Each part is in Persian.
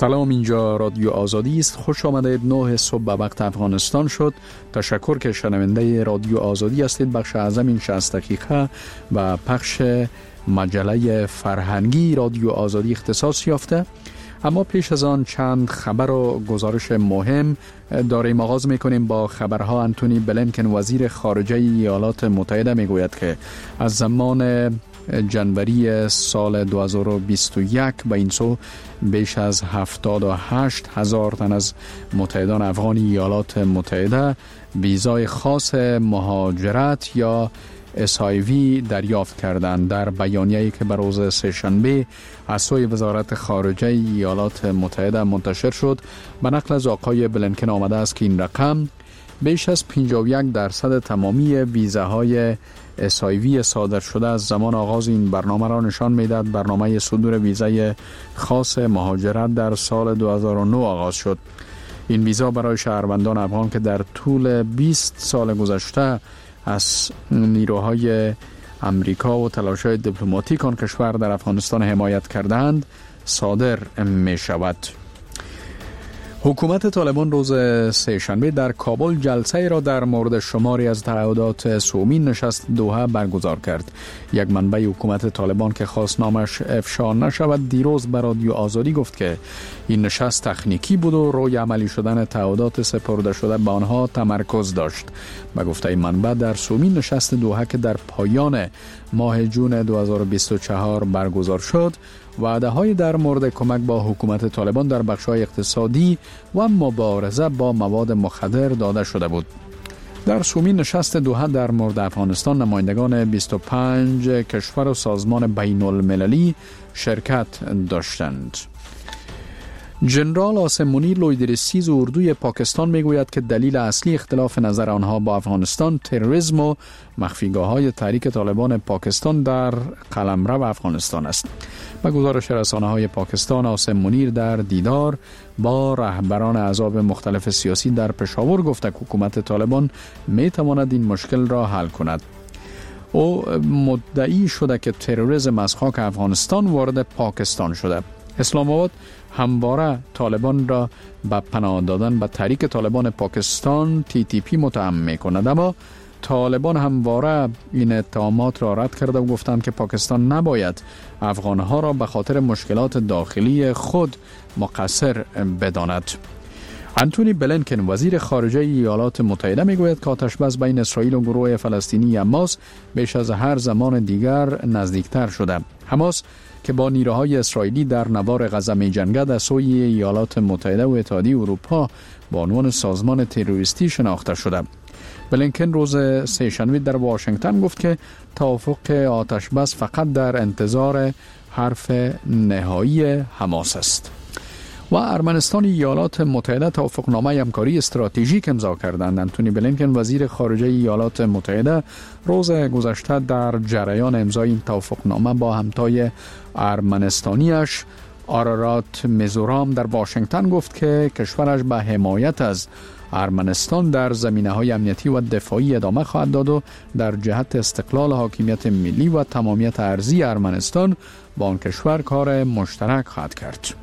سلام، اینجا رادیو آزادی است. خوش آمدید. 9 صبح به وقت افغانستان شد. تشکر که شنونده رادیو آزادی هستید. بخش اعظم این 60 دقیقه و پخش مجله فرهنگی رادیو آزادی اختصاص یافته. اما پیش از آن چند خبر و گزارش مهم داریم. آغاز میکنیم با خبرها. انتونی بلینکن وزیر خارجه ایالات متحده میگوید که از زمان جنوری سال 2021 به این سو بیش از 78,000 تن از متحدان افغان ایالات متحده ویزای خاص مهاجرت یا SIV دریافت کردند. در بیانیه‌ای که بر روز سه‌شنبه از سوی وزارت خارجه ایالات متحده منتشر شد، به نقل از آقای بلینکن آمده است که این رقم بیش از 51% تمامی ویزاهای SIV صادر شده از زمان آغاز این برنامه را نشان می‌دهد. برنامه صدور ویزای خاص مهاجرت در سال 2009 آغاز شد. این ویزا برای شهروندان افغان که در طول 20 سال گذشته از نیروهای امریکا و تلاش‌های دیپلماتیک آن کشور در افغانستان حمایت کردند صادر می شود. حکومت طالبان روز سه‌شنبه در کابل جلسه را در مورد شماری از تعهدات سومین نشست دوحه برگزار کرد. یک منبع حکومت طالبان که خواست نامش افشا نشود دیروز به رادیو آزادی گفت که این نشست تکنیکی بود و روی عملی شدن تعهدات سپرده شده به آنها تمرکز داشت. به گفته این منبع در سومین نشست دوحه که در پایان ماه جون 2024 برگزار شد، وعده‌های در مورد کمک با حکومت طالبان در بخش‌های اقتصادی و مبارزه با مواد مخدر داده شده بود. در سومین نشست دوحه در مورد افغانستان نمایندگان 25 کشور و سازمان بین المللی شرکت داشتند. جنرال آسم منیر لویدرسیز اردوی پاکستان میگوید که دلیل اصلی اختلاف نظر آنها با افغانستان تروریسم و مخفیگاه‌های تحریک طالبان پاکستان در قلمرو افغانستان است. به گزارش رسانه‌های پاکستان، آسم منیر در دیدار با رهبران احزاب مختلف سیاسی در پشاور گفت که حکومت طالبان میتواند این مشکل را حل کند. او مدعی شده که تروریسم از خاک افغانستان وارد پاکستان شده. اسلام آباد همواره طالبان را به پناه دادن به تحریک طالبان پاکستان TTP متهم می‌کند، اما طالبان همواره این اتهامات را رد کرده و گفتند که پاکستان نباید افغانها را به خاطر مشکلات داخلی خود مقصر بداند. انتونی بلینکن وزیر خارجه ایالات متحده میگوید که آتش‌بس بین اسرائیل و گروه فلسطینی حماس بیش از هر زمان دیگر نزدیکتر شده. حماس که با نیروهای اسرائیلی در نوار غزه می جنگد از سوی ایالات متحده و اتحادیه اروپا به عنوان سازمان تروریستی شناخته شده. بلینکن روز سه‌شنبه در واشنگتن گفت که توافق آتش‌بس فقط در انتظار حرف نهایی حماس است. و ارمنستان ایالات متحده توافقنامه همکاری استراتژیک امضا کردند. انتونی بلینکن وزیر خارجه ایالات متحده روز گذشته در جریان امضای این توافقنامه با همتای ارمنستانیش آرارات میزورام در واشنگتن گفت که کشورش به حمایت از ارمنستان در زمینه‌های امنیتی و دفاعی ادامه خواهد داد و در جهت استقلال حاکمیت ملی و تمامیت ارضی ارمنستان با آن کشور کار مشترک خواهد کرد.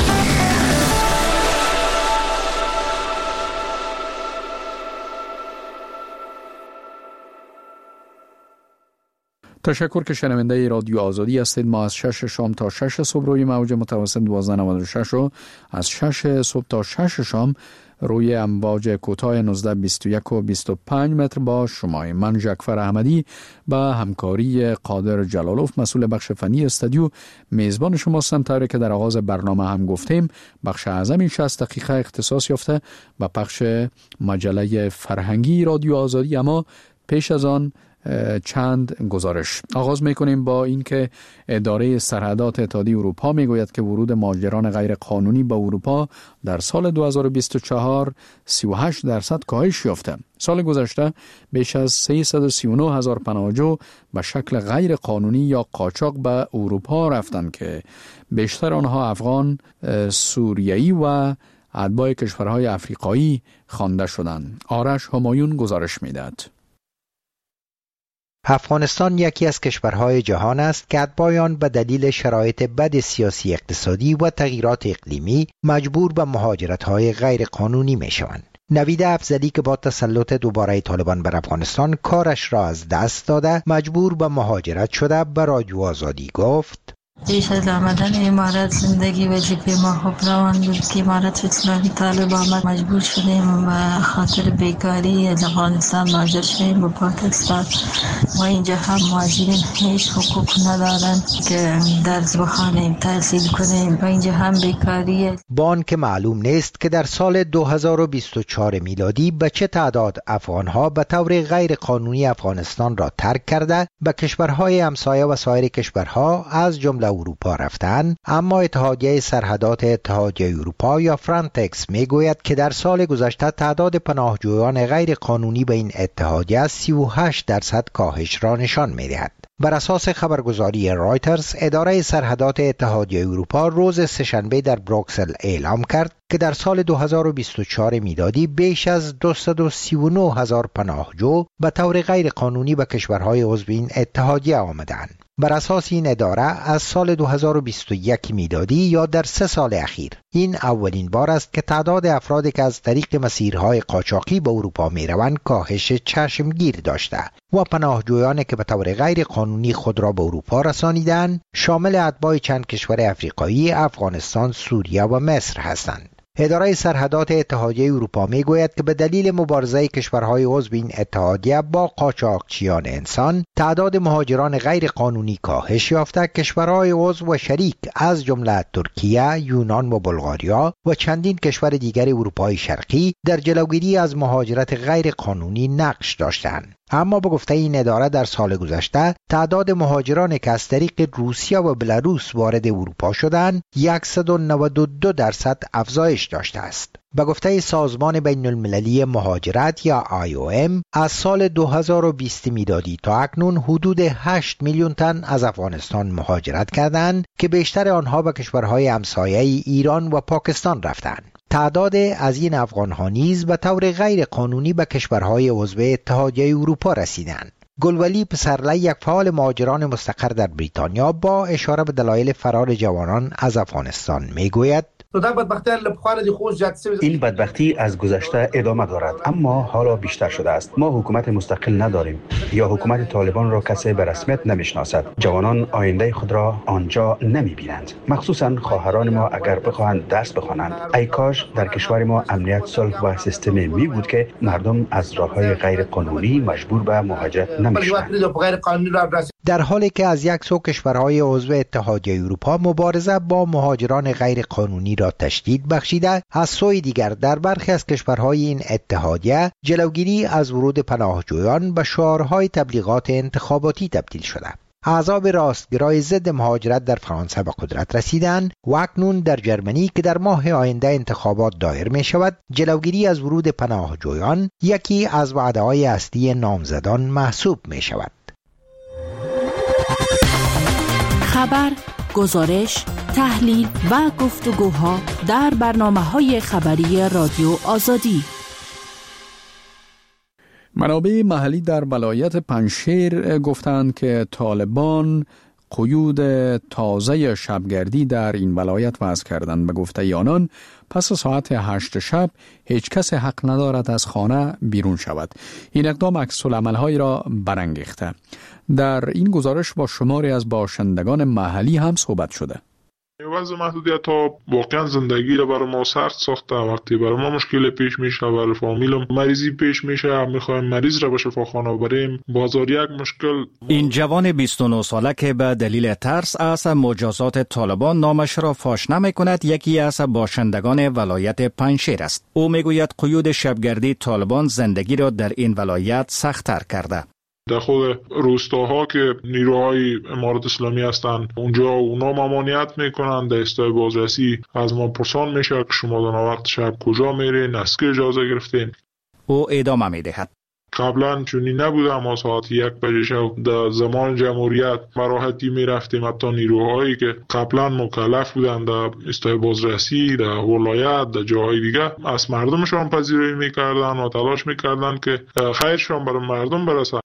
تشکر که شنونده رادیو آزادی هستید. ما از 6 شام تا 6 صبح روی موج متوسط 1296 و از 6 صبح تا 6 شام روی امواج کوتاه 1921 و 25 متر با شما. من جعفر احمدی با همکاری قادر جلالوف مسئول بخش فنی استودیو میزبان شما هستم. طوری که در آغاز برنامه هم گفتیم، بخش اعظم این 60 دقیقه اختصاص یافته به پخش مجله فرهنگی رادیو آزادی. اما پیش از آن چند گزارش. آغاز میکنیم با اینکه اداره سرحدات اتحادیه اروپا میگوید که ورود مهاجران غیر قانونی به اروپا در سال 2024 38% کاهش یافته. سال گذشته بیش از 339,000 پناهجو به شکل غیر قانونی یا قاچاق به اروپا رفتند که بیشتر آنها افغان، سوریایی و اتباع کشورهای افریقایی خوانده شدند. آرش همایون گزارش میدهد. افغانستان یکی از کشورهای جهان است که اتباع آن به دلیل شرایط بد سیاسی اقتصادی و تغییرات اقلیمی مجبور به مهاجرت‌های غیر قانونی می‌شوند. نوید افضلی که با تسلط دوباره طالبان بر افغانستان کارش را از دست داده مجبور به مهاجرت شده به رادیو آزادی گفت: پیش از آمدن امارات زندگی وظیفه ما خوب روان بود که امارت اسلامی طالب آمد، مجبور شدیم به خاطر بیکاری از افغانستان مهاجر شدیم به پاکستان. ما اینجا هم مهاجرین هیچ حقوق ندارن که درس بخوانیم، تحصیل کنیم و اینجا هم بیکاریه. با آنکه معلوم نیست که در سال 2024 میلادی به چه تعداد افغانها به طور غیر قانونی افغانستان را ترک کرده به کشورهای همسایه و سایر کشورها از جمله اروپا رفتند، اما اتحادیه سرحدات اتحادیه اروپا یا فرانتکس میگوید که در سال گذشته تعداد پناهجویان غیر قانونی به این اتحادیه 38% کاهش را نشان می‌دهد. بر اساس خبرگزاری رایترز، اداره سرحدات اتحادیه اروپا روز سه‌شنبه در بروکسل اعلام کرد که در سال 2024 میلادی بیش از 239,000 پناهجو به طور غیر قانونی به کشورهای عضو این اتحادیه آمدند. بر اساس این اداره از سال 2021 میلادی یا در 3 سال اخیر این اولین بار است که تعداد افرادی که از طریق مسیرهای قاچاقی به اروپا میروند کاهش چشمگیر داشته و پناهجویانی که به طور غیر قانونی خود را به اروپا رسانیدند شامل اتباع چند کشور افریقایی، افغانستان، سوریه و مصر هستند. اداره سرحدات اتحادیه اروپا میگوید که به دلیل مبارزه کشورهای عضو این اتحادیه با قاچاقچیان انسان، تعداد مهاجران غیر قانونی کاهش یافته. کشورهای عضو و شریک از جمله ترکیه، یونان و بلغاریا و چندین کشور دیگر اروپای شرقی در جلوگیری از مهاجرت غیر قانونی نقش داشتند. اما به گفته این اداره در سال گذشته تعداد مهاجرانی که از طریق روسیه و بلاروس وارد اروپا شدند 192% افزایش داشته است. به گفته سازمان بین المللی مهاجرت یا IOM از سال 2020 میلادی تا اکنون حدود 8 میلیون تن از افغانستان مهاجرت کردند که بیشتر آنها به کشورهای همسایه ایران و پاکستان رفتند. تعداد از این افغان‌ها نیز به طور غیر قانونی به کشورهای عضو اتحادیه اروپا رسیدند. گلولی پسرلی، یک فعال مهاجران مستقر در بریتانیا، با اشاره به دلایل فرار جوانان از افغانستان میگوید: این بدبختی از گذشته ادامه دارد، اما حالا بیشتر شده است. ما حکومت مستقل نداریم یا حکومت طالبان را کسی به رسمیت نمیشناسد. جوانان آینده خود را آنجا نمیبینند، مخصوصا خواهران ما اگر بخواهند درس بخوانند. ای کاش در کشور ما امنیت، صلح و سیستمی می بود که مردم از راههای غیر قانونی مجبور به مهاجرت نمیشوند. در حالی که از یک سو کشورهای عضو اتحادیه اروپا مبارزه با مهاجران غیر قانونی را تشدید بخشیده، از سوی دیگر در برخی از کشورهای این اتحادیه جلوگیری از ورود پناهجویان به شعارهای تبلیغات انتخاباتی تبدیل شده. احزاب راستگرای ضد مهاجرت در فرانسه به قدرت رسیدند و اکنون در جرمنی که در ماه آینده انتخابات دایر می شود، جلوگیری از ورود پناهجویان یکی از وعده‌های اصلی نامزدان محسوب می شود. خبر، گزارش، تحلیل و گفتگوها در برنامه‌های خبری رادیو آزادی. منابع محلی در ولایت پنجشیر گفتند که طالبان قیود تازه شبگردی در این ولایت وضع کردند. به گفته آنان پس ساعت 8 شب هیچ کس حق ندارد از خانه بیرون شود. این اقدام عکس‌العمل‌هایی را برانگیخته. در این گزارش با شماری از باشندگان محلی هم صحبت شده. وضع محدودیت ها واقعا زندگی را برای ما سخت ساخته. وقتی برای ما مشکل پیش میشه، برای فامیل مریضی پیش میشه، میخوایم مریض را به شفاخانه بریم، بازار یک مشکل. این جوان 29 ساله که به دلیل ترس از مجازات طالبان نامش را فاش نمیکند، یکی از باشندگان ولایت پنجشیر است. او میگوید قیود شبگردی طالبان زندگی را در این ولایت سخت‌تر کرده. در خود روستاها که نیروهای امارت اسلامی هستند، اونجا اونا ممانعت میکنند. در استای بازرسی از ما پرسان میشه که شما در وقت شب کجا میرین، از که اجازه گرفتین. او ادامه میدهد: قبلا چونی نبوده، ما ساعت 1 بجه شب در زمان جمهوریت راحتی میرفتیم. حتی نیروهایی که قبلا مکلف بودند در استای بازرسی، در ولایت، در جاهای دیگه، از مردمشان پذیرایی میکردن و تلاش میکردن که خیرشان برای مردم برسه.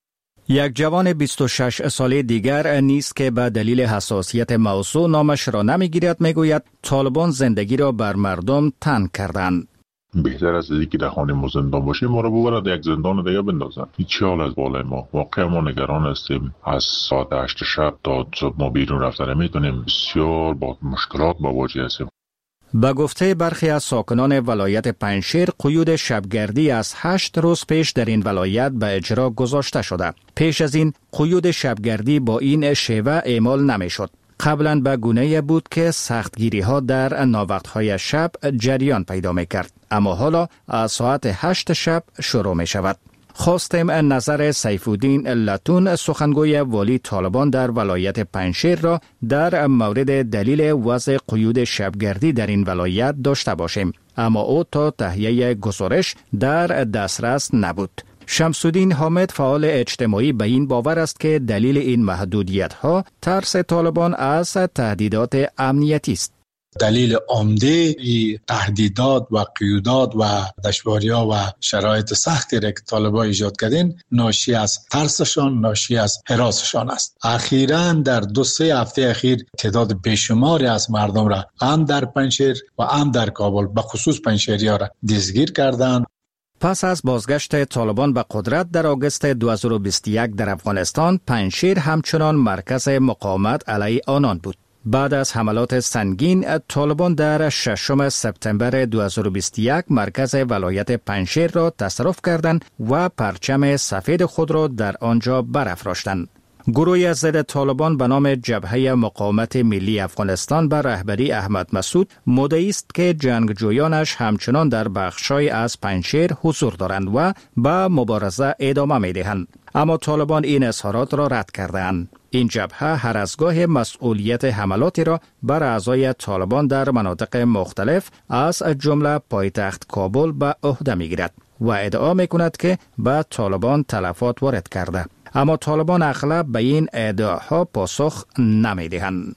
یک جوان 26 ساله دیگر نیست که به دلیل حساسیت موضوع نامش را نمیگیرد میگوید طالبان زندگی را بر مردم تنگ کردند. بهتر است که در خانه ما زندان باشیم، ما را ببرد یک زندان دیگه بندازن. هیچ حال از بالای ما. واقعا ما نگران هستیم. از ساعت 8 شب تا صبح ما بیرون رفتن نمیتونیم. بسیار با مشکلات مواجه هستیم. به گفته برخی از ساکنان ولایت پنجشیر، قیود شبگردی از 8 روز پیش در این ولایت به اجرا گذاشته شده. پیش از این قیود شبگردی با این شیوه اعمال نمیشد. قبلا به گونه‌ای بود که سختگیری ها در ناوقت‌های شب جریان پیدا می‌کرد، اما حالا از ساعت 8 شب شروع می شود. خواستیم نظر سیفالدین لتون، سخنگوی والی طالبان در ولایت پنجشیر را در مورد دلیل وضع قیود شبگردی در این ولایت داشته باشیم، اما او تا تهیه گزارش در دسترس نبود. شمس‌الدین حامد، فعال اجتماعی، به این باور است که دلیل این محدودیت‌ها ترس طالبان از تهدیدات امنیتی است. دلیل عمده تهدیدات و قیودات و دشواری‌ها و شرایط سختی را که طالبان ایجاد کردن ناشی از ترسشان، ناشی از هراسشان است. اخیراً در 2-3 هفته اخیر تعداد بیشماری از مردم را هم در پنجشیر و هم در کابل به خصوص پنجشیری‌ها را دستگیر کردند. پس از بازگشت طالبان به قدرت در آگوست 2021 در افغانستان، پنجشیر همچنان مرکز مقاومت علیه آنان بود. بعد از حملات سنگین، طالبان در 6 سپتامبر 2021 مرکز ولایت پنجشیر را تصرف کردند و پرچم سفید خود را در آنجا برافراشتند. گروهی ضد طالبان به نام جبهه مقاومت ملی افغانستان به رهبری احمد مسعود مدعی است که جنگجویانش همچنان در بخش‌های از پنجشیر حضور دارند و به مبارزه ادامه می‌دهند، اما طالبان این اظهارات را رد کردند. این جبهه هر از گاه مسئولیت حملاتی را بر اعضای طالبان در مناطق مختلف از جمله پایتخت کابل به عهده می‌گیرد و ادعا می‌کند که به طالبان تلفات وارد کرده، اما طالبان اغلب به این ادعاها پاسخ نمی‌دهند.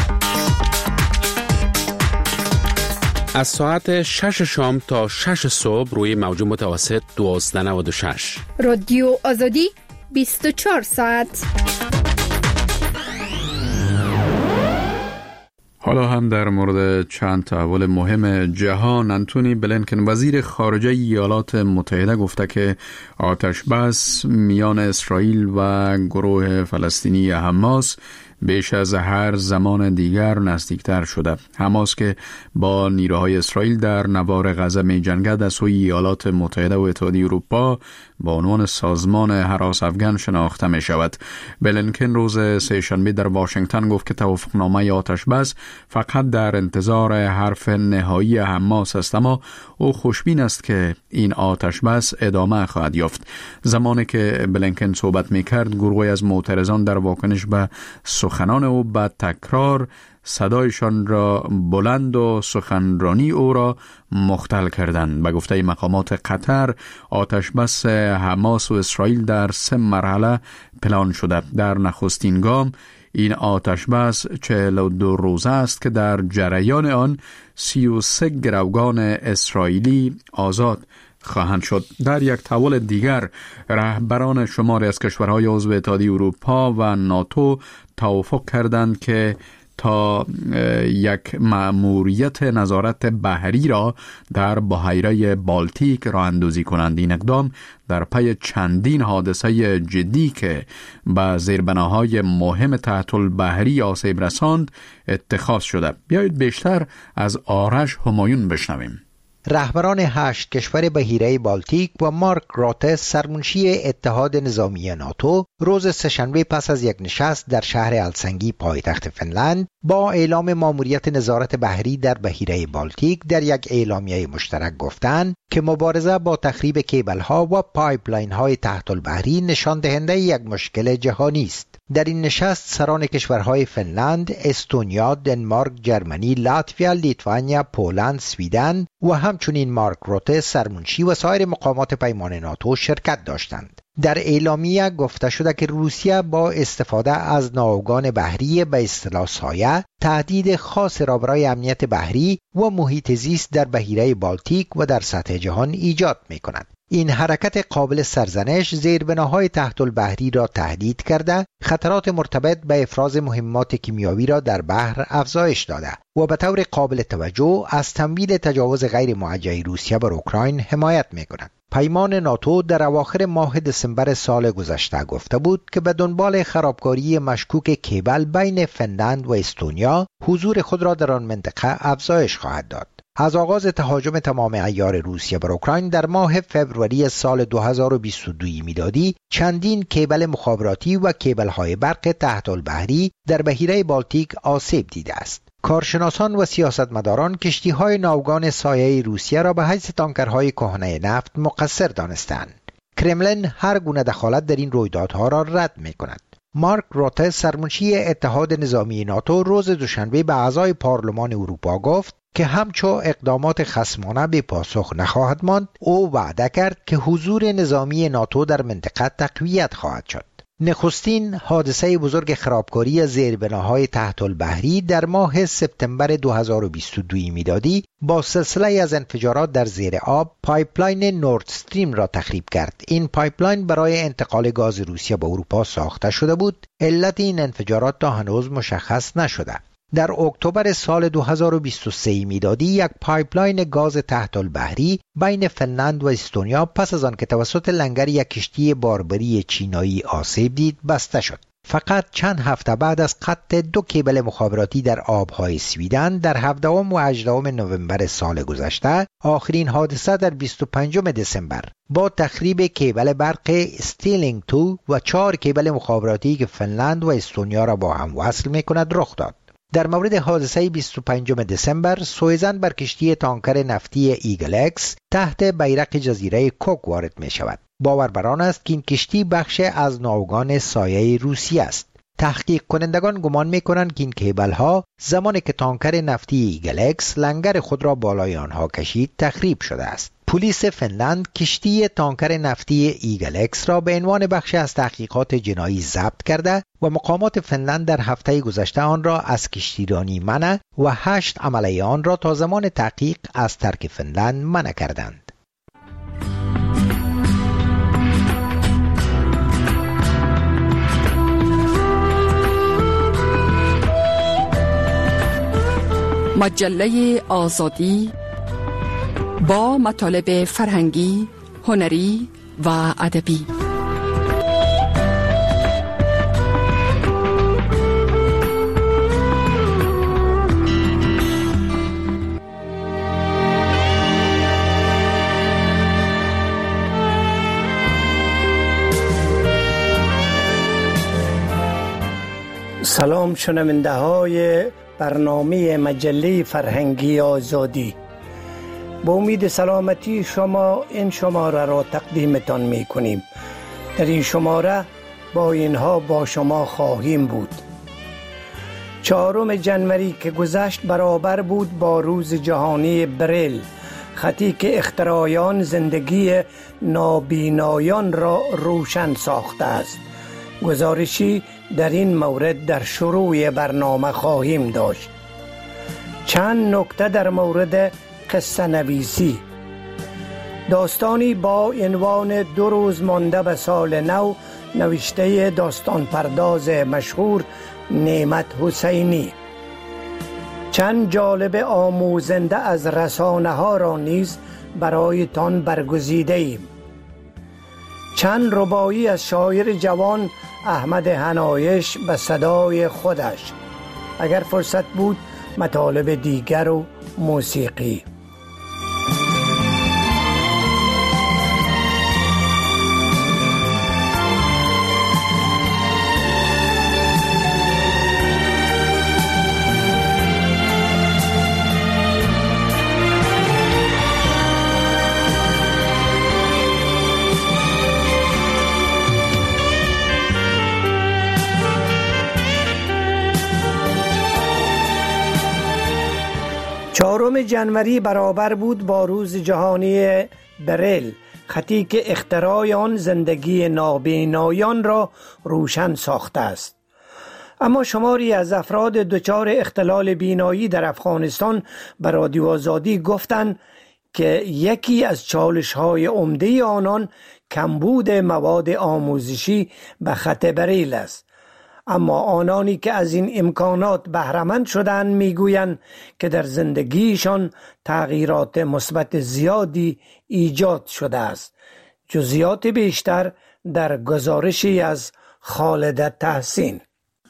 از ساعت 6 شام تا 6 صبح روی موج متوسط 1296 رادیو آزادی 24 ساعت. حالا هم در مورد چند تحول مهم جهان. انتونی بلینکن، وزیر خارجه ایالات متحده، گفته که آتش بس میان اسرائیل و گروه فلسطینی حماس بیش از هر زمان دیگر نزدیکتر شده. حماس که با نیروهای اسرائیل در نوار غزه می جنگد از سوی ایالات متحده و اتحادیه اروپا با عنوان سازمان هراس افغان شناخته می شود. بلینکن روز سه‌شنبه در واشنگتن گفت که توافقنامه آتش بس فقط در انتظار حرف نهایی حماس است، اما او خوشبین است که این آتش بس ادامه خواهد یافت. زمانی که بلینکن صحبت می کرد، گروهی از معترضان در واکنش به سخنان او به تکرار صدایشان را بلند و سخنرانی او را مختل کردند. به گفته مقامات قطر، آتش بس حماس و اسرائیل در 3 مرحله پلان شده. در نخستین گام این آتش بس 42 روزه است که در جریان آن 33 گروگان اسرائیلی آزاد خواهند شد. در یک تحول دیگر، رهبران شماری از کشورهای عضو اتحادیه اروپا و ناتو توافق کردند که تا یک مأموریت نظارت بحری را در بحیره بالتیک راه اندازی کنند. این اقدام در پی چندین حادثه جدی که به زیربناهای مهم تحت البحری آسیب رساند اتخاذ شده. بیایید بیشتر از آرش همایون بشنویم. رهبران 8 کشور بحیره بالتیک و مارک روته، سرمنشی اتحاد نظامی ناتو، روز سه‌شنبه پس از یک نشست در شهر هلسینکی پایتخت فنلند با اعلام مأموریت نظارت بحری در بحیره بالتیک در یک اعلامیه مشترک گفتند که مبارزه با تخریب کیبل‌ها و پایپلاین‌های تحت البحری نشان دهنده یک مشکل جهانی است. در این نشست سران کشورهای فنلند، استونیا، دنمارک، جرمنی، لاتویا، لیتوانیا، پولند، سویدن و همچنین مارک روته، سرمنشی و سایر مقامات پیمان ناتو شرکت داشتند. در اعلامیه گفته شده که روسیه با استفاده از ناوگان بحری به اصطلاح سایه تهدید خاص را برای امنیت بحری و محیط زیست در بحیره بالتیک و در سطح جهان ایجاد می کند. این حرکت قابل سرزنش زیربناهای تحت البحری را تهدید کرده، خطرات مرتبط به افراز مهمات کیمیایی را در بحر افزایش داده و به طور قابل توجه از تمویل تجاوز غیر موجه روسیه بر اوکراین حمایت می‌کند. پیمان ناتو در اواخر ماه دسامبر سال گذشته گفته بود که به دنبال خرابکاری مشکوک کیبل بین فنلند و استونیا حضور خود را در آن منطقه افزایش خواهد داد. از آغاز تهاجم تمام عیار روسیه بر اوکراین در ماه فوریه سال 2022 میلادی چندین کیبل مخابراتی و کیبل‌های برق تحت البحری در بحیره بالتیک آسیب دیده است. کارشناسان و سیاستمداران کشتی‌های ناوگان سایه روسیه را به حیث تانکرهای کهنه نفت مقصر دانستند. کرملین هر گونه دخالت در این رویدادها را رد می‌کند. مارک روته سرمنشی اتحاد نظامی ناتو روز دوشنبه به اعضای پارلمان اروپا گفت که همچو اقدامات خصمانه به پاسخ نخواهد ماند. او وعده کرد که حضور نظامی ناتو در منطقه تقویت خواهد شد. نخستین حادثه بزرگ خرابکاری زیربناهای تحت البحری در ماه سپتامبر 2022 میلادی با سلسله از انفجارات در زیر آب پایپلاین نورد استریم را تخریب کرد. این پایپلاین برای انتقال گاز روسیه به اروپا ساخته شده بود. علت این انفجارات تا هنوز مشخص نشده. در اکتبر سال 2023 میلادی یک پایپلاین گاز تحت البحری بین فنلند و استونیا پس از آن که توسط لنگر یک کشتی باربری چینایی آسیب دید بسته شد. فقط چند هفته بعد از قطع 2 کیبل مخابراتی در آبهای سویدن در 17 و 18 نوامبر سال گذشته، آخرین حادثه در 25 دسامبر با تخریب کیبل برق استیلینگ 2 و 4 کیبل مخابراتی که فنلند و استونیا را با هم وصل می‌کند رخ داد. در مورد حادثه 25 دسامبر، سوئیزن بر کشتی تانکر نفتی ایگل اکس تحت بیرق جزیره کوک وارد می شود. باور بر آن است که این کشتی بخش از ناوگان سایه روسیه است. تحقیق کنندگان گمان می کنند که این کیبل ها زمانی که تانکر نفتی ایگل اکس لنگر خود را بالای آنها کشید تخریب شده است. پلیس فنلند کشتی تانکر نفتی ایگل اکس را به عنوان بخش از تحقیقات جنایی ضبط کرده و مقامات فنلند در هفته گذشته آن را از کشتیرانی منع و 8 عمله آن را تا زمان تحقیق از ترک فنلند منع کردند. مجله آزادی با مطالب فرهنگی، هنری و ادبی. سلام شنونده های برنامه مجله فرهنگی آزادی. با امید سلامتی شما این شماره را تقدیمتان می کنیم. در این شماره با اینها با شما خواهیم بود. 4 جنوری که گذشت برابر بود با روز جهانی بریل، خطی که اختراعیان زندگی نابینایان را روشن ساخته است. گزارشی در این مورد در شروع برنامه خواهیم داشت. چند نکته در مورد قصه نویسی. داستانی با عنوان 2 روز مانده به سال نو، نوشته داستان پرداز مشهور نعمت حسینی. چند جالب آموزنده از رسانه ها را نیز برای تان برگزیده ایم. چند رباعی از شاعر جوان احمد حنایش به صدای خودش. اگر فرصت بود مطالب دیگر و موسیقی. جنوری برابر بود با روز جهانی بریل، خطی که اختراع آن زندگی نابینایان را روشن ساخته است. اما شماری از افراد دچار اختلال بینایی در افغانستان به رادیو آزادی گفتند که یکی از چالش‌های عمده آنان کمبود مواد آموزشی به خط بریل است. اما آنانی که از این امکانات بهره‌مند شدند میگویند که در زندگیشان تغییرات مثبت زیادی ایجاد شده است. جزئیات بیشتر در گزارشی از خالد تحسین.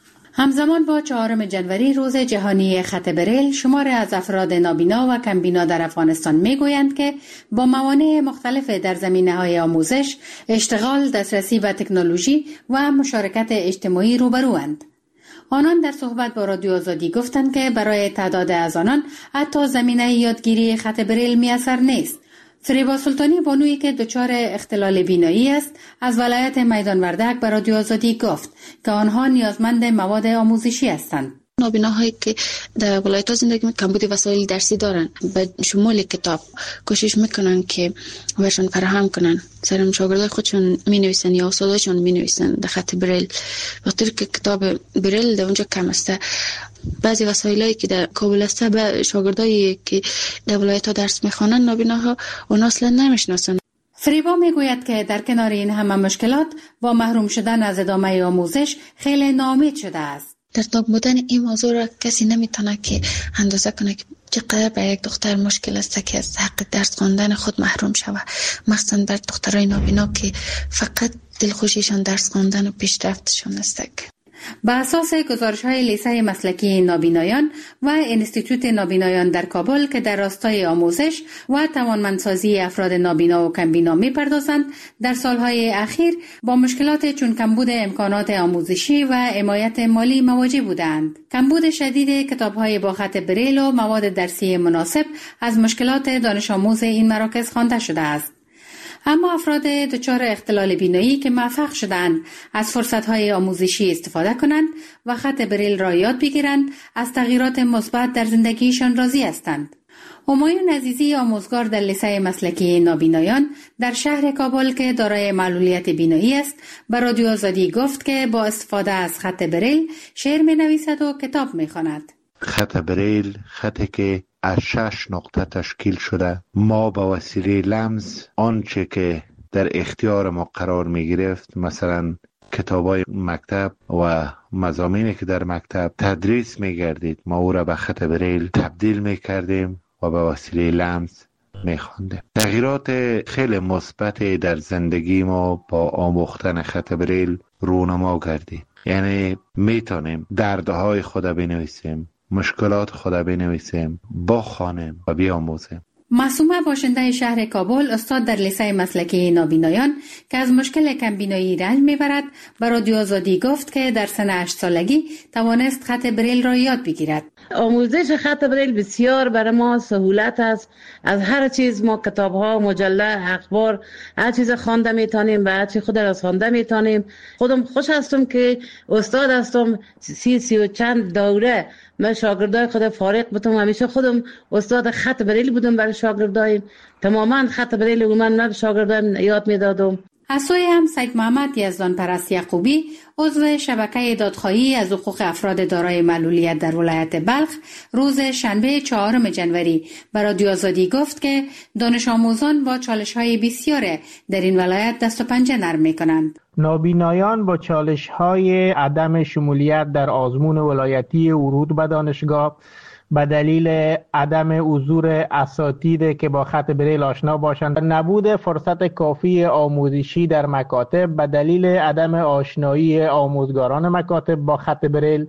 همزمان با 4 جنوری روز جهانی خط بریل، شماری از افراد نابینا و کمبینا در افغانستان میگویند که با موانع مختلف در زمینه‌های آموزش، اشتغال، دسترسی به تکنولوژی و مشارکت اجتماعی روبروند. آنان در صحبت با رادیو آزادی گفتند که برای تعداد از آنان حتی زمینه یادگیری خط بریل میسر نیست. فریبا سلطانی، بانویی که دچار اختلال بینایی است، از ولایت میدان وردک به رادیو آزادی گفت که آنها نیازمند مواد آموزشی هستند. نابیناهایی که در ولایت‌ها زندگی می‌کنن کمبود وسایل درسی دارن، به شمول کتاب کوشش میکنن که برشون فراهم کنن. سرم شاگردای خودشون می‌نویسن یا استاداشون می‌نویسن در خط بریل، وقتی که کتاب بریل در اونجا کم است. بعضی وسایلی که در کابل است به شاگردایی که در ولایت‌ها درس می‌خوانن نابیناها اون اصلا نمی‌شناسن. فریبا میگوید که در کنار این همه مشکلات با محروم شدن از ادامه آموزش خیلی ناامید شده است. در تاب بودن این موضوع را کسی نمیتونه که اندازه کنه که چقدر برای یک دختر مشکل است که از حق درس خواندن خود محروم شود، مخصوصا بر دخترای نابینا که فقط دلخوشیشان درس خواندن و پیشرفتشان است. به اساس گزارش‌های لیسه مسلکی نابینایان و انستیتوت نابینایان در کابل که در راستای آموزش و توانمندسازی افراد نابینا و کمبینا می‌پردازند، در سالهای اخیر با مشکلات چون کمبود امکانات آموزشی و حمایت مالی مواجه بودند. کمبود شدید کتاب‌های با خط بریل و مواد درسی مناسب از مشکلات دانش آموز این مراکز خوانده شده است. اما افراد دچار اختلال بینایی که موفق شدند از فرصت‌های آموزشی استفاده کنند و خط بریل را یاد بگیرند، از تغییرات مثبت در زندگیشان راضی هستند. همایون عزیزی، آموزگار در لیسه مسلکی نابینایان در شهر کابل که دارای معلولیت بینایی است، به رادیو آزادی گفت که با استفاده از خط بریل شعر می‌نویسد و کتاب می‌خواند. خط بریل خطی که از 6 نقطه تشکیل شده. ما با وسیله لمس آنچه که در اختیار ما قرار می گرفت، مثلا کتابای مکتب و مضامینی که در مکتب تدریس می گردید، ما او را به خط بریل تبدیل می کردیم و با وسیله لمس می خواندیم. تغییرات خیلی مثبت در زندگی ما با آموختن خط بریل رونما گردید. یعنی می تونیم دردهای خود بنویسیم، مشکلات خود بنویسیم، بخوانیم و بیاموزیم. معصومه، باشنده شهر کابل، استاد در لیسه مسلکی نابینایان که از مشکل کمبینایی رنج میبرد، به رادیو آزادی گفت که در سن 8 سالگی توانست خط بریل را یاد بگیرد. آموزش خط بریل بسیار برای ما سهولت است. از هر چیز ما کتاب‌ها، مجله، اخبار، هر چیز خوانده میتونیم و هر چیز خود را خوانده میتونیم. خودم خوش هستم که استاد هستم. 30 و چند دوره من شاگردای خود فارغ بودم. همیشه خودم استاد خط بریل بودم برای شاگردایم. تماما خط بریل من شاگردایم یاد میدادم. از سوی هم سید محمد یزدان پرست یعقوبی، عضو شبکه دادخواهی از حقوق افراد دارای معلولیت در ولایت بلخ، روز شنبه 4 جنوری به رادیو آزادی گفت که دانش آموزان با چالش‌های بسیار در این ولایت دست و پنجه نرم می‌کنند. نابینایان با چالش‌های عدم شمولیت در آزمون ولایتی ورود به دانشگاه به دلیل عدم حضور اساتید که با خط بریل آشنا باشند، نبود فرصت کافی آموزشی در مکاتب به دلیل عدم آشنایی آموزگاران مکاتب با خط بریل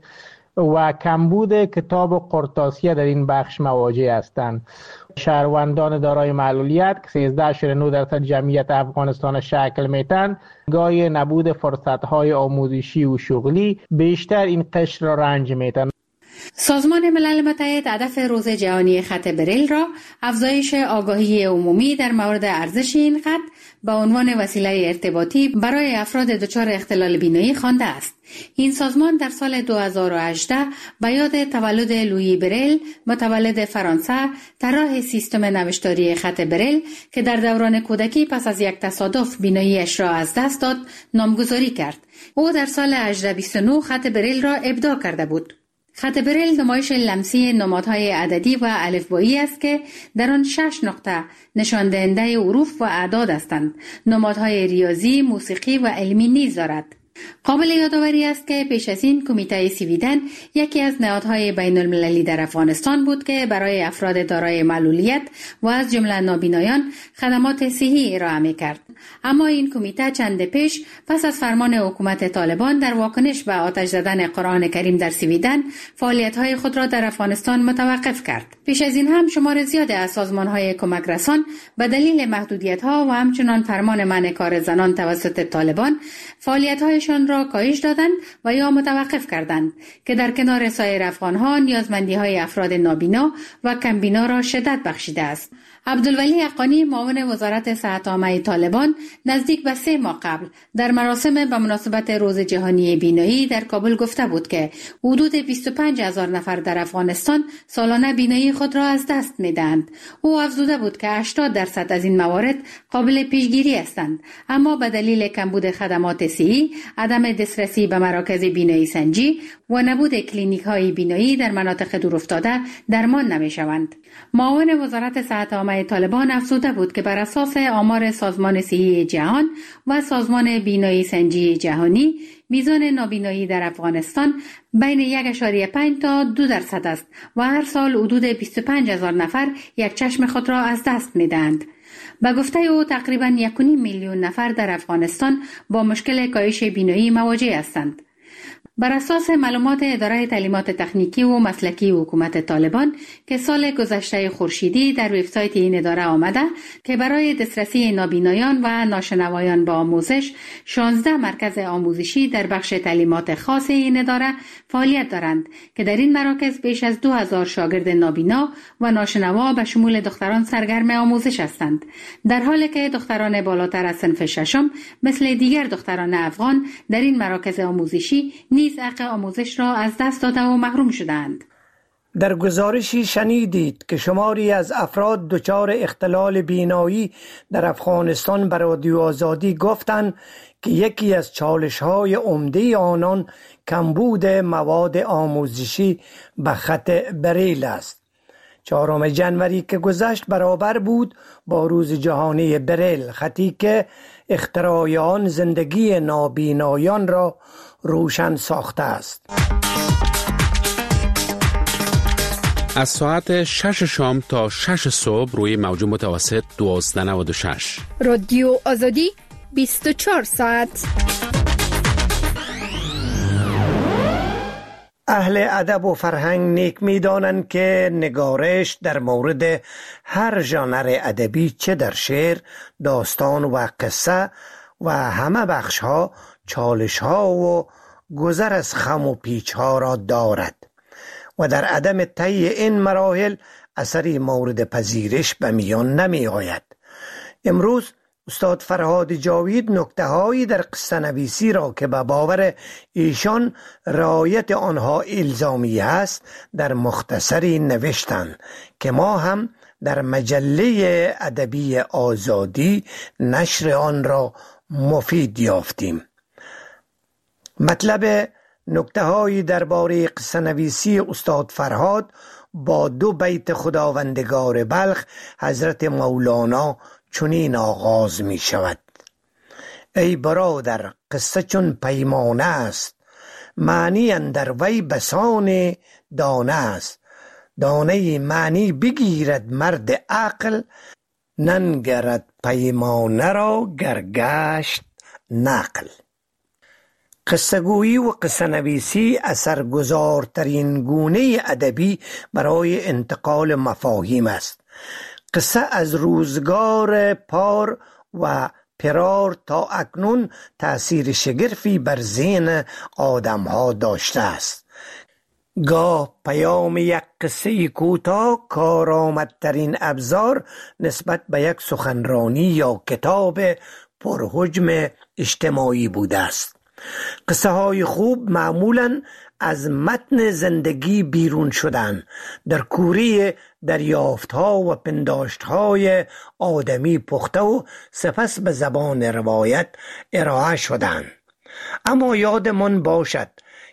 و کمبود کتاب و قرطاسیه در این بخش مواجه هستند. شهروندان دارای معلولیت که 13.9% جمعیت افغانستان شکل میتن، گاهی نبود فرصت‌های آموزشی و شغلی بیشتر این قشر را رنج میتن. سازمان ملل متحد هدف روز جهانی خط بریل را افزایش آگاهی عمومی در مورد ارزش این خط به عنوان وسیله ارتباطی برای افراد دچار اختلال بینایی خوانده است. این سازمان در سال 2018 به یاد تولد لویی بریل، متولد فرانسه، طراح سیستم نوشتاری خط بریل که در دوران کودکی پس از یک تصادف بیناییش را از دست داد، نامگذاری کرد. او در سال 1829 خط بریل را ابداع کرده بود. خط بریل نمایش لمسی نمادهای عددی و الفبایی است که در آن 6 نقطه نشان دهنده حروف و اعداد هستند. نمادهای ریاضی، موسیقی و علمی نیز دارد. قابل یادآوری است که پیش از این کمیته سویدن یکی از نهادهای بین المللی در افغانستان بود که برای افراد دارای معلولیت و از جمله نابینایان خدمات صحی ارائه می‌کرد. اما این کمیته چند پیش پس از فرمان حکومت طالبان در واکنش به آتش زدن قرآن کریم در سویدن فعالیت‌های خود را در افغانستان متوقف کرد. پیش از این هم شمار زیادی از سازمان‌های کمک رسان به دلیل محدودیت‌ها و همچنان فرمان منع کار زنان توسط طالبان فعالیت‌هایشان را کاهش دادند و یا متوقف کردند که در کنار سایر افغان‌ها نیازمندی‌های افراد نابینا و کمبینا را شدت بخشیده است. عبدالولی حقانی معاون وزارت صحت عامه طالبان نزدیک به 3 ماه قبل در مراسم به مناسبت روز جهانی بینایی در کابل گفته بود که حدود 25,000 نفر در افغانستان سالانه بینایی خود را از دست می‌دهند. او افزوده بود که 80% از این موارد قابل پیشگیری هستند، اما به دلیل کمبود خدمات صحی، عدم دسترسی به مراکز بینایی سنجی و نبود کلینیک‌های بینایی در مناطق دورافتاده درمان نمی‌شوند. معاون وزارت صحت عامه طالبان افزوده بود که بر اساس آمار سازمان صحی جهان و سازمان بینایی سنجی جهانی میزان نابینایی در افغانستان بین 1.5 تا 2% است و هر سال حدود 25,000 نفر یک چشم خود را از دست می‌دهند. به گفته او تقریباً 1.5 میلیون نفر در افغانستان با مشکل کاهش بینایی مواجه هستند. بر اساس معلومات اداره تعلیمات تکنیکی و مسلکی حکومت طالبان که سال گذشته خورشیدی در وبسایت این اداره آمده که برای دسترسی نابینایان و ناشنوایان به آموزش 16 مرکز آموزشی در بخش تعلیمات خاص این اداره فعالیت دارند که در این مراکز بیش از 2000 شاگرد نابینا و ناشنوا به شمول دختران سرگرم آموزش هستند، در حالی که دختران بالاتر از صنف ششم مثل دیگر دختران افغان در این مراکز آموزشی نیز حق آموزش را از دست داده و محروم شدند. در گزارشی شنیدید که شماری از افراد دچار اختلال بینایی در افغانستان به رادیو آزادی گفتند که یکی از چالش‌های عمده آنان کمبود مواد آموزشی به خط بریل است. 4 جنوری که گذشت برابر بود با روز جهانی بریل، خطی که اختراع آن زندگی نابینایان را روشن ساخته است. از ساعت 6 شام تا 6 صبح روی موج متوسط 1296 رادیو آزادی 24 ساعت. اهل ادب و فرهنگ نیک می‌دانند که نگارش در مورد هر ژانر ادبی، چه در شعر، داستان و قصه و همه بخش‌ها، چالش‌ها و گذر از خم و پیچ‌ها را دارد و در عدم طی این مراحل اثری مورد پذیرش به میان نمی آید. امروز استاد فرهاد جاوید نکته‌هایی در قصه نویسی را که به باور ایشان رعایت آنها الزامی است در مختصری نوشتند که ما هم در مجله ادبی آزادی نشر آن را مفید یافتیم. مطلب نکته‌هایی درباره قصه نویسی استاد فرهاد با 2 بیت خداوندگار بلخ حضرت مولانا چنین آغاز می شود: ای برادر قصه چون پیمانه است، معنی اندر وی بسان دانه است. دانه معنی بگیرد مرد عقل، ننگرد پیمانه را گرگشت نقل. قصه گویی و قصه نویسی اثرگذارترین گونه ادبی برای انتقال مفاهیم است. قصه از روزگار پار و پرار تا اکنون تأثیر شگرفی بر ذهن آدم‌ها داشته است. گاه پیام یک قصه کوتاه کارآمدترین ابزار نسبت به یک سخنرانی یا کتاب پرحجم اجتماعی بوده است. قصه های خوب معمولاً از متن زندگی بیرون شدن، در کوری دریافت ها و پنداشت های آدمی پخته و سپس به زبان روایت ارائه شدن. اما یادمان باشد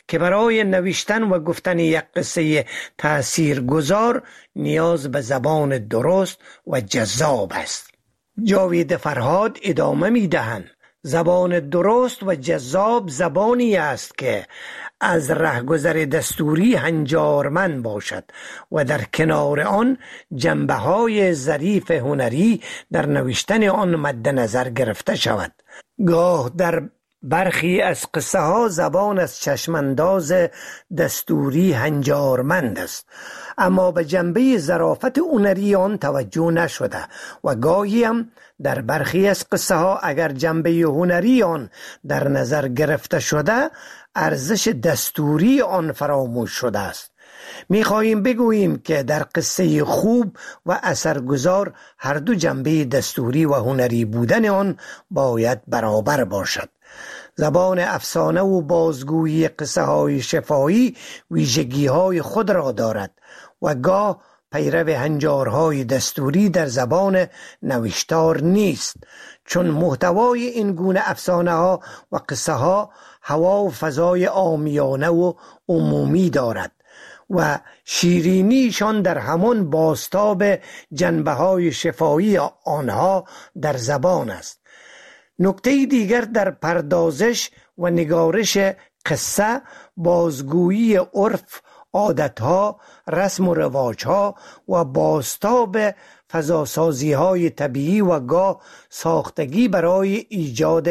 که برای نوشتن و گفتن یک قصه تاثیرگذار نیاز به زبان درست و جذاب است. جاوید فرهاد ادامه می دهند: زبان درست و جذاب زبانی است که از رهگذر دستوری هنجارمند باشد و در کنار آن جنبه‌های ظریف هنری در نوشتن آن مد نظر گرفته شود. گاه در برخی از قصه ها زبان از چشمانداز دستوری هنجارمند است، اما به جنبه ظرافت هنری آن توجه نشده و گاهی هم در برخی از قصه ها اگر جنبه هنری آن در نظر گرفته شده ارزش دستوری آن فراموش شده است. می‌خواهیم بگوییم که در قصه خوب و اثرگذار هر دو جنبه دستوری و هنری بودن آن باید برابر باشد. زبان افسانه و بازگویی قصه های شفاهی ویژگی های خود را دارد و گاه پیرو هنجارهای دستوری در زبان نوشتار نیست، چون محتوای این گونه افسانه ها و قصه ها هوا و فضای عامیانه و عمومی دارد و شیرینیشان در همان بازتاب جنبه های شفاهی آنها در زبان است. نکته دیگر در پردازش و نگارش قصه بازگویی عرف، عادتها، رسم و رواجها و بازتاب فضاسازی‌های طبیعی و گاه ساختگی برای ایجاد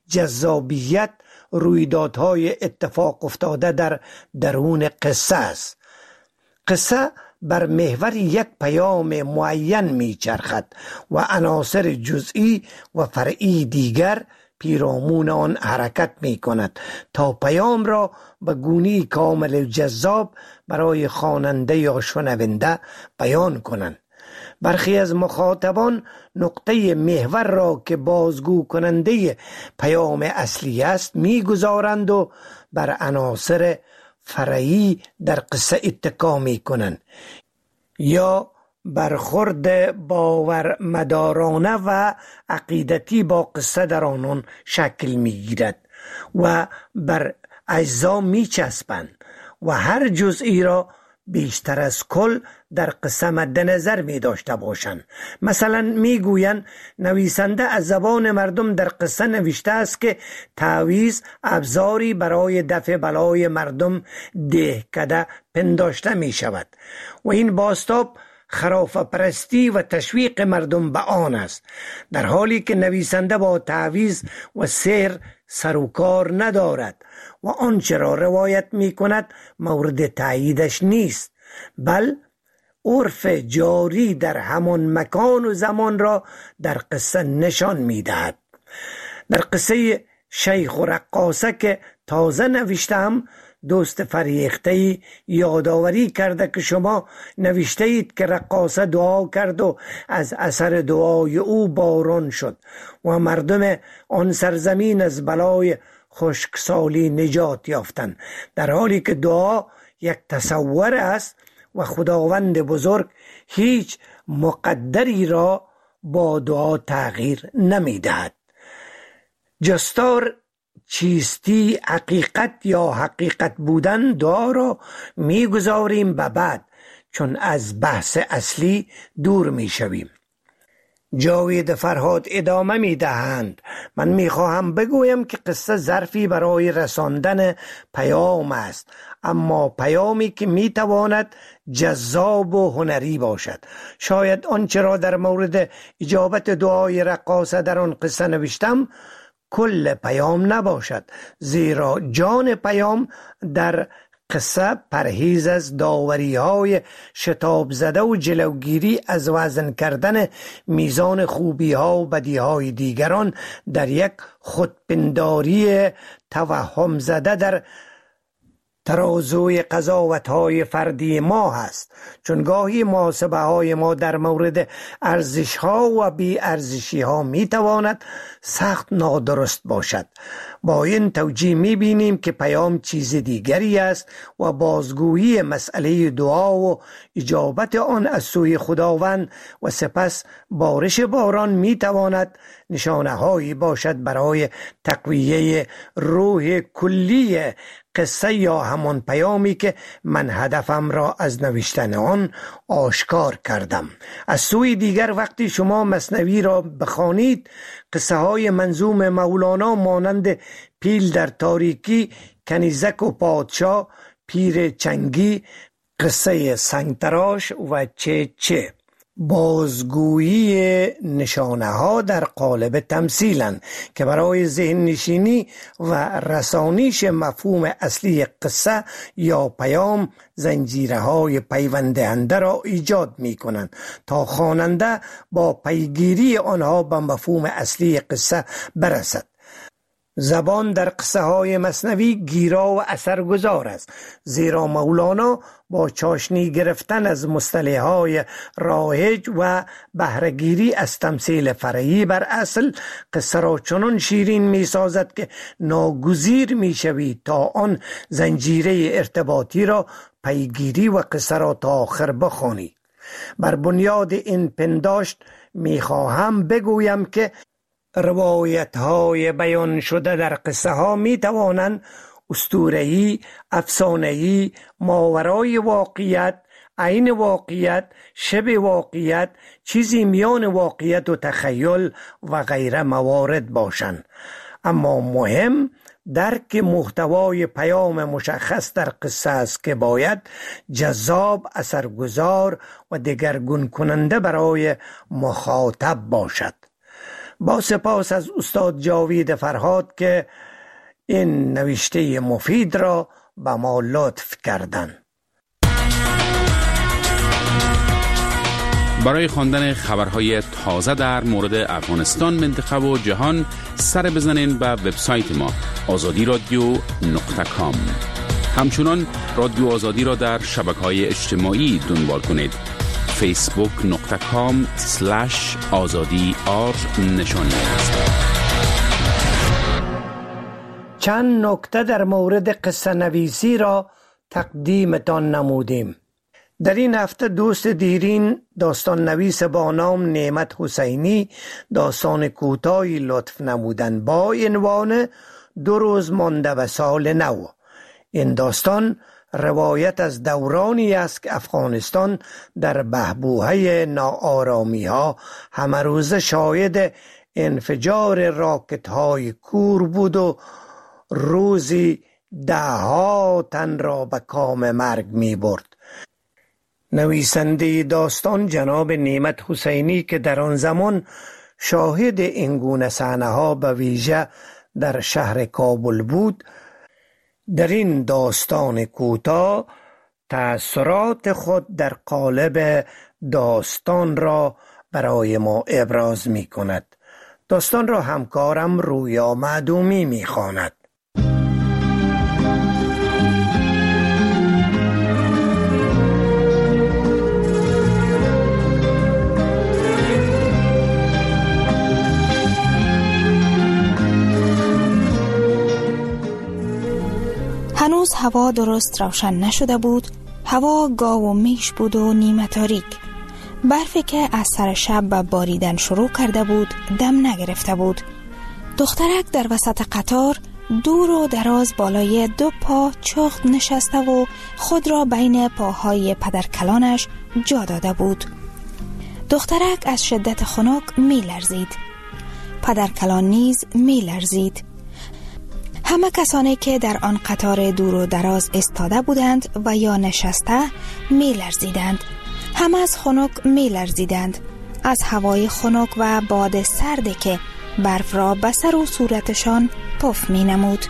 جذابیت رویدادهای اتفاق افتاده در درون قصه است. قصه بر محور یک پیام معین میچرخد و عناصر جزئی و فرعی دیگر پیرامون آن حرکت می کند تا پیام را به گونه‌ای کامل و جذاب برای خواننده یا شنونده بیان کنند. برخی از مخاطبان نقطه محور را که بازگو کننده پیام اصلی است میگذارند و بر عناصر فرعی در قصه اتکا می کنند یا برخورد باورمدارانه و عقیدتی با قصه در آنان شکل می گیرد و بر اجزا می چسبند و هر جزئی را بیشتر از کل در قصه مد نظر می داشته باشند. مثلا می گویند نویسنده از زبان مردم در قصه نوشته است که تعویض ابزاری برای دفع بلای مردم دهکده پنداشته می شود و این بازتاب خرافه پرستی و تشویق مردم به آن است، در حالی که نویسنده با تعویض و سحر سر و کار ندارد و آنچه را روایت می کند مورد تاییدش نیست، بل عرف جاری در همان مکان و زمان را در قصه نشان می دهد. در قصه شیخ و رقاصه که تازه نوشتم دوست فریخته‌ای یادآوری کرده که شما نوشته اید که رقاصه دعا کرد و از اثر دعای او باران شد و مردم آن سرزمین از بلای خشکسالی نجات یافتند، در حالی که دعا یک تصور است و خداوند بزرگ هیچ مقدری را با دعا تغییر نمی دهد. جستار چیستی حقیقت یا حقیقت بودن دعا را میگذاریم به بعد، چون از بحث اصلی دور میشویم. جاوید فرهاد ادامه میدهند: من میخواهم بگویم که قصه ظرفی برای رساندن پیام است، اما پیامی که میتواند جذاب و هنری باشد. شاید آنچه را در مورد اجابت دعای رقاصه در آن قصه نوشتم کل پیام نباشد، زیرا جان پیام در قصه پرهیز از داوری‌های شتاب زده و جلوگیری از وزن کردن میزان خوبی‌ها و بدی‌های دیگران در یک خودپنداری توهم زده در ترازوی قضاوت‌های فردی ما هست، چون گاهی محاسبه‌های ما در مورد ارزش‌ها و بی‌ارزشی‌ها می‌تواند سخت نادرست باشد. با این توجیه می‌بینیم که پیام چیز دیگری است و بازگویی مسئله دعا و اجابت آن از سوی خداوند و سپس بارش باران می‌تواند نشانه‌هایی باشد برای تقویه روح کلی قصه یا همان پیامی که من هدفم را از نوشتن آن آشکار کردم. از سوی دیگر وقتی شما مثنوی را بخوانید، قصه های منظوم مولانا مانند پیل در تاریکی، کنیزک و پادشاه، پیر چنگی، قصه سنگتراش و چه بازگویی نشانه ها در قالب تمثیلند که برای ذهن نشینی و رسانیش مفهوم اصلی قصه یا پیام زنجیره های پیوندهنده را ایجاد می کنند تا خواننده با پیگیری آنها به مفهوم اصلی قصه برسد. زبان در قصه های مثنوی گیرا و اثرگذار است، زیرا مولانا با چاشنی گرفتن از مصطلح های رایج و بهره‌گیری از تمثیل فرعی بر اصل، قصه را چنان شیرین می سازد که ناگزیر می شوی تا آن زنجیره ارتباطی را پیگیری و قصه را تا آخر بخوانی. بر بنیاد این پنداشت می خواهم بگویم که روایت های بیان شده در قصه ها می توانند اسطوره‌ای، افسانه‌ای، ماورای واقعیت، عین واقعیت، شبه واقعیت، چیزی میان واقعیت و تخیل و غیره موارد باشند. اما مهم درک محتوای پیام مشخص در قصه است که باید جذاب، اثرگذار و دگرگون کننده برای مخاطب باشد. با سپاس از استاد جاوید فرهاد که این نوشته مفید را به ما لطف کردند. برای خواندن خبرهای تازه در مورد افغانستان، منطقه و جهان سر بزنین به وبسایت ما azadi.radio.com. همچنان رادیو آزادی را در شبکه‌های اجتماعی دنبال کنید. facebook.com/azadi_r نشانی است. چند نکته در مورد قصه نویسی را تقدیمتان نمودیم. در این هفته دوست دیرین داستان نویس با نام نعمت حسینی داستان کوتاهی لطف نمودند با عنوان 2 روز مانده به سال نو. این داستان روایت از دورانی است که افغانستان در بحبوحه ناآرامی ها همه روزه شاهد انفجار راکت های کور بود و روزی 10 تن را به کام مرگ می برد. نویسنده داستان جناب نعمت حسینی که در آن زمان شاهد این گونه صحنه ها به ویژه در شهر کابل بود، در این داستان کوتاه تأثیرات خود در قالب داستان را برای ما ابراز می کند. داستان را همکارم رویا معدومی می خواند. هنوز هوا درست روشن نشده بود. هوا گاو و میش بود و نیمه تاریک. برفی که از سر شب به باریدن شروع کرده بود دم نگرفته بود. دخترک در وسط قطار دور و دراز بالای 2 پا چخت نشسته و خود را بین پاهای پدرکلانش جا داده بود. دخترک از شدت خنک می لرزید. پدرکلان نیز می لرزید. همه کسانی که در آن قطار دور و دراز ایستاده بودند و یا نشسته می لرزیدند. همه از خنک می لرزیدند. از هوای خنک و باد سردی که برف را به سر و صورتشان پف می نمود.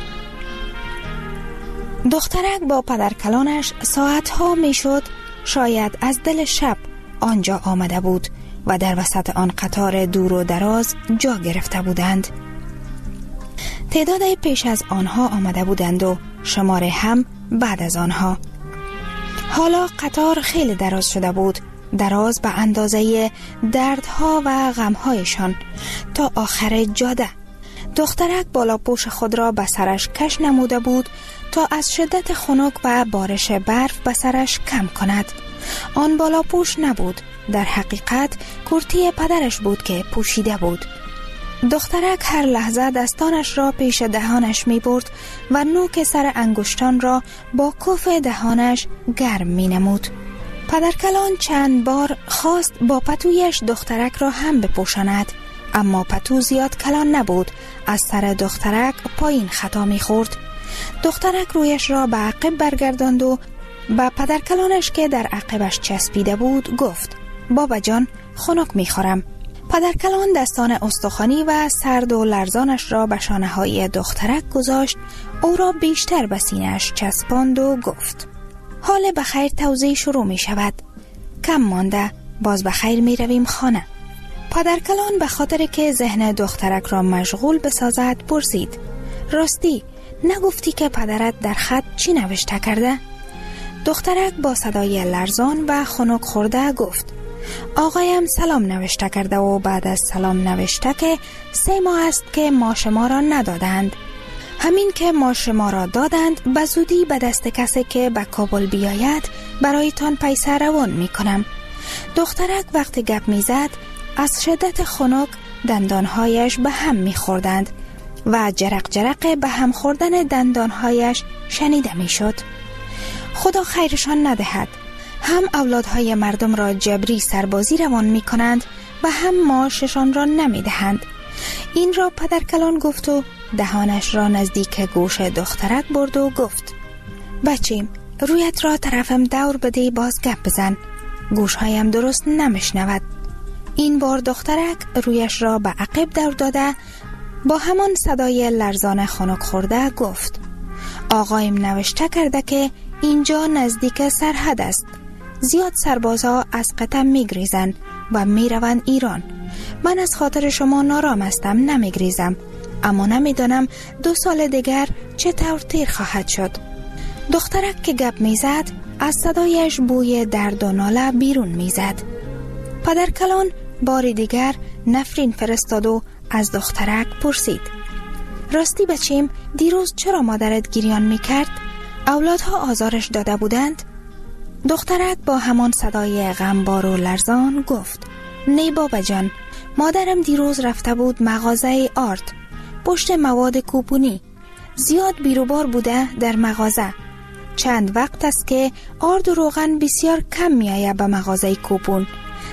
دخترک با پدرکلانش ساعتها می شد شاید از دل شب آنجا آمده بود و در وسط آن قطار دور و دراز جا گرفته بودند. تعداد پیش از آنها آمده بودند و شماره هم بعد از آنها. حالا قطار خیلی دراز شده بود، دراز به اندازه دردها و غمهایشان تا آخر جاده. دخترک بالا پوش خود را به سرش کش نموده بود تا از شدت خنک و بارش برف به سرش کم کند. آن بالا پوش نبود، در حقیقت کرتی پدرش بود که پوشیده بود. دخترک هر لحظه دستانش را پیش دهانش می برد و نوک سر انگشتان را با کف دهانش گرم می نمود. پدرکلان چند بار خواست با پتویش دخترک را هم بپوشاند، اما پتو زیاد کلان نبود. از سر دخترک پایین خطا می خورد. دخترک رویش را به عقب برگرداند و به پدرکلانش که در عقبش چسبیده بود گفت: بابا جان، خنک می خورم. پدرکلان دستان استخوانی و سرد و لرزانش را به شانه‌های دخترک گذاشت، او را بیشتر به سینه‌اش چسباند و گفت: حال بخیر توزیع شروع می شود. کم مانده، باز بخیر می رویم خانه. پدرکلان به خاطر که ذهن دخترک را مشغول بسازد پرسید: راستی نگفتی که پدرت در خط چی نوشته کرده؟ دخترک با صدای لرزان و خنک خورده گفت: آقایم سلام نوشته کرده و بعد از سلام نوشته که 3 ماه است که ماش ما را ندادند. همین که ماش ما را دادند به زودی به دست کسی که به کابل بیاید برایتان پیسه روان می کنم. دخترک وقتی گپ می زد از شدت خنک دندانهایش به هم می خوردند و جرق جرق به هم خوردن دندانهایش شنیده می شد. خدا خیرشان ندهد، هم اولادهای مردم را جبری سربازی روان می کنند و هم معاششان را نمی دهند. این را پدرکلان گفت و دهانش را نزدیک گوش دخترک برد و گفت: بچیم، رویت را طرفم دور بده، باز گپ بزن، گوشهایم درست نمیشنود. این بار دخترک رویش را به عقب دور داده با همان صدای لرزان خنک خورده گفت: آقایم نوشته کرده که اینجا نزدیک سرحد است. زیاد سربازها از قطع میگریزند و میروند ایران. من از خاطر شما نارام هستم، نمیگریزم، اما نمیدانم 2 سال دیگر چطور تیر خواهد شد. دخترک که گپ میزد از صدایش بوی درد و ناله بیرون میزد. پدرکلان بار دیگر نفرین فرستاد و از دخترک پرسید: راستی بچیم، دیروز چرا مادرت گریان میکرد؟ اولادها آزارش داده بودند؟ دخترک با همان صدای غمبار و لرزان گفت: نه بابا جان، مادرم دیروز رفته بود مغازه آرد پشت مواد کوپونی. زیاد بیروبار بوده در مغازه. چند وقت است که آرد و روغن بسیار کم میآید به مغازه کوپون.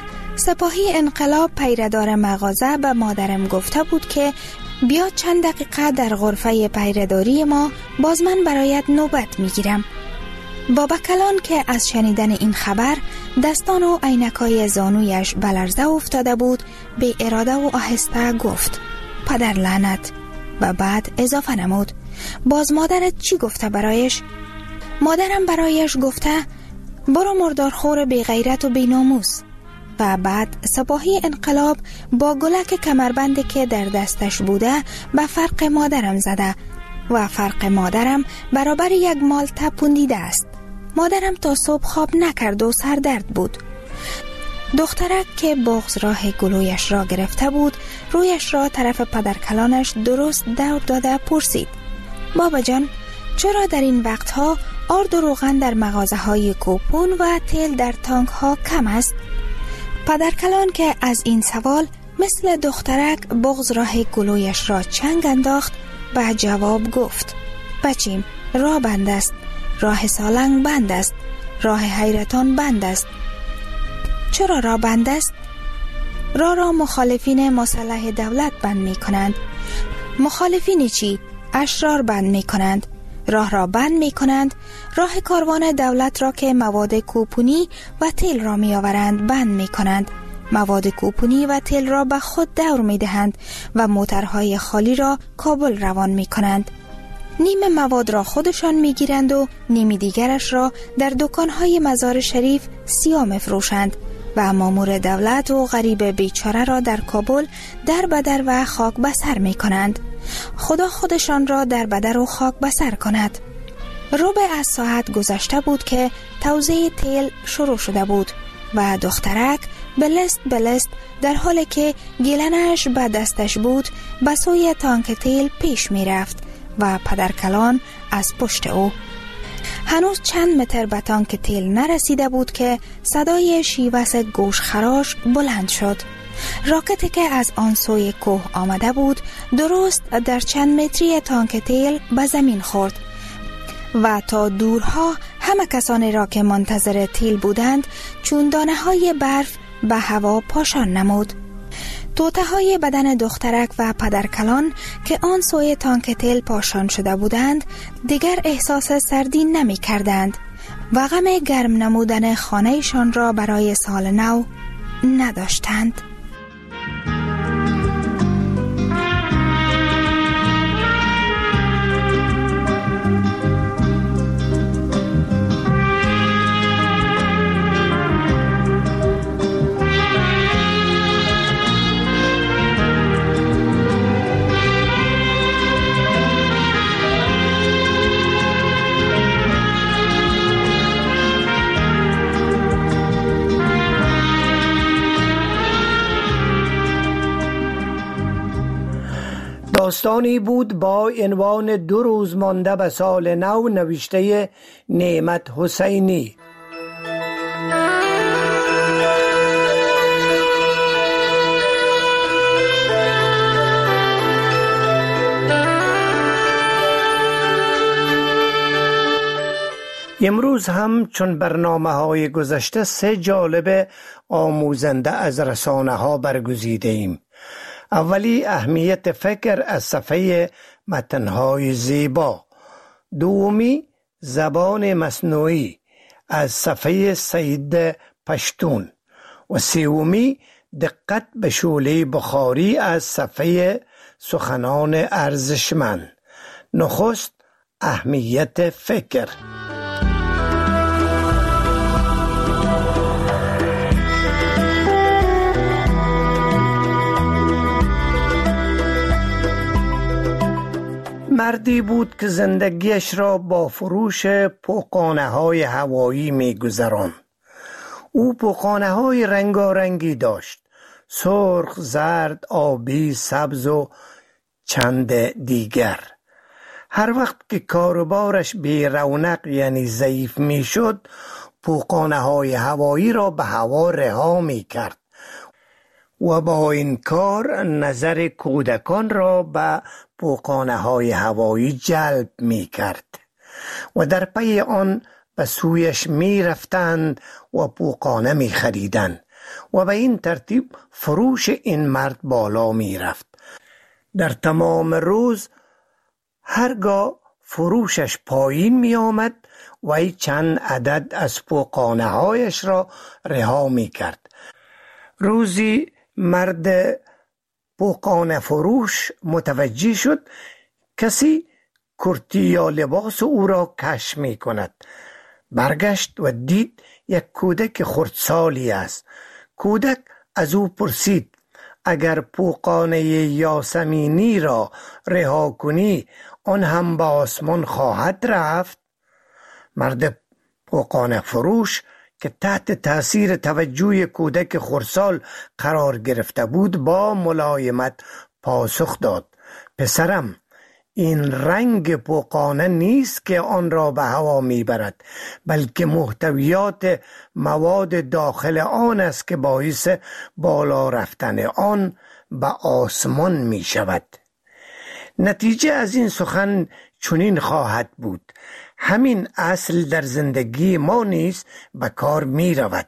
سپاهی انقلاب پیردار مغازه به مادرم گفته بود که بیا چند دقیقه در غرفه پیرداری ما، باز من برایت نوبت میگیرم. بابا کلان که از شنیدن این خبر دستان و عینکای زانویش به لرزه افتاده بود، به اراده و آهسته گفت: پدر لعنت. و بعد اضافه نمود: باز مادرت چی گفته برایش؟ مادرم برایش گفته برو مردارخور بی غیرت و بی ناموس. و بعد سپاهی انقلاب با گلک کمربندی که در دستش بوده به فرق مادرم زده و فرق مادرم برابر 1 مالته پوندیده است. مادرم تا صبح خواب نکرد و سردرد بود. دخترک که بغض راه گلویش را گرفته بود رویش را طرف پدرکلانش درست دور داده پرسید: بابا جان، چرا در این وقتها آرد و روغن در مغازه های کوپون و تیل در تانک ها کم است؟ پدرکلان که از این سوال مثل دخترک بغض راه گلویش را چنگ انداخت و جواب گفت: بچیم، راه بند است، راه سالنگ بند است، راه حیرتان بند است. چرا راه بند است؟ راه را مخالفین مسلح دولت بند می کنند. مخالفین چی؟ اشرار بند می کنند. راه را بند می کنند. راه کاروان دولت را که مواد کوپونی و تیل را می آورند بند می کنند. مواد کوپونی و تیل را به خود دور می دهند و موترهای خالی را کابل روان می کنند. نیم مواد را خودشان می گیرند و نیم دیگرش را در دکانهای مزار شریف سیاه می فروشند و مامور دولت و غریب بیچاره را در کابل در بدر و خاک بسر می کنند. خدا خودشان را در بدر و خاک بسر کند. ربع از ساعت گذشته بود که توزیع تیل شروع شده بود و دخترک بلست در حالی که گیلنش به دستش بود به سوی تانک تیل پیش می رفت و پدرکلان از پشت او. هنوز چند متر به تانک تیل نرسیده بود که صدای شیوس گوش خراش بلند شد. راکتی که از آن سوی کوه آمده بود درست در چند متری تانک تیل به زمین خورد و تا دورها همه کسانی را که منتظر تیل بودند چون دانه های برف به هوا پاشان نمود. توته های بدن دخترک و پدرکلان که آن سوی تانک تیل پاشان شده بودند دیگر احساس سردی نمی کردند و غم گرم نمودن خانهشان را برای سال نو نداشتند. داستانی بود با عنوان 2 روز مانده به سال نو، نوشته نعمت حسینی. امروز هم چون برنامه‌های گذشته 3 جالب آموزنده از رسانه‌ها برگزیده ایم. اولی اهمیت فکر از صفحه متن‌های زیبا، دومی زبان مصنوعی از صفحه سید پشتون و سومی دقت به شعله بخاری از صفحه سخنان ارزشمند. نخست اهمیت فکر. مردی بود که زندگیش را با فروش پوقانه‌های هوایی می‌گذراند. او پوقانه‌های رنگارنگی داشت: سرخ، زرد، آبی، سبز و چند دیگر. هر وقت که کاروبارش بی رونق یعنی ضعیف می‌شد، پوقانه‌های هوایی را به هوا رها می‌کرد و با این کار نظر کودکان را به پوقانه‌های هوایی جلب می کرد و در پی آن به سویش می رفتند و پوقانه می خریدند و به این ترتیب فروش این مرد بالا می رفت. در تمام روز هرگاه فروشش پایین می آمد و چند عدد از پوقانه‌هایش را رها می کرد. روزی مرد پوقانه فروش متوجه شد کسی کرتی یا لباس او را کش می کند. برگشت و دید یک کودک خردسالی است. کودک از او پرسید اگر پوقانه یاسمینی را رها کنی آن هم به آسمان خواهد رفت؟ مرد پوقانه فروش که تحت تاثیر توجه کودک خردسال قرار گرفته بود با ملایمت پاسخ داد: پسرم، این رنگ پوقانه نیست که آن را به هوا میبرد، بلکه محتویات مواد داخل آن است که باعث بالا رفتن آن به آسمان می شود. نتیجه از این سخن چنین خواهد بود: همین اصل در زندگی ما نیز به کار می رود.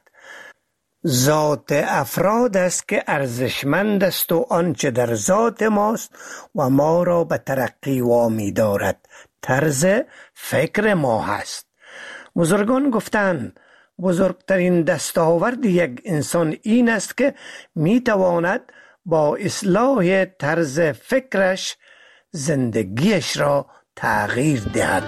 ذات افراد است که ارزشمند است و آنچه در ذات ماست و ما را به ترقی وامی دارد طرز فکر ما هست. بزرگان گفتند بزرگترین دستاورد یک انسان این است که می تواند با اصلاح طرز فکرش زندگیش را تغییر دهد.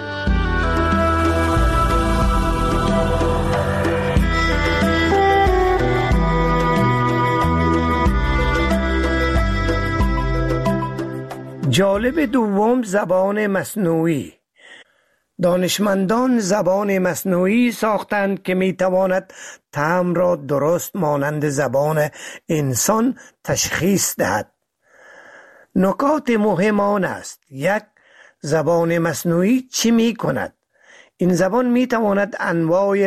جالب دوم زبان مصنوعی. دانشمندان زبان مصنوعی ساختند که میتواند طعم را درست مانند زبان انسان تشخیص دهد. نکات مهم آن است: 1. زبان مصنوعی چی می کند؟ این زبان می تواند انواع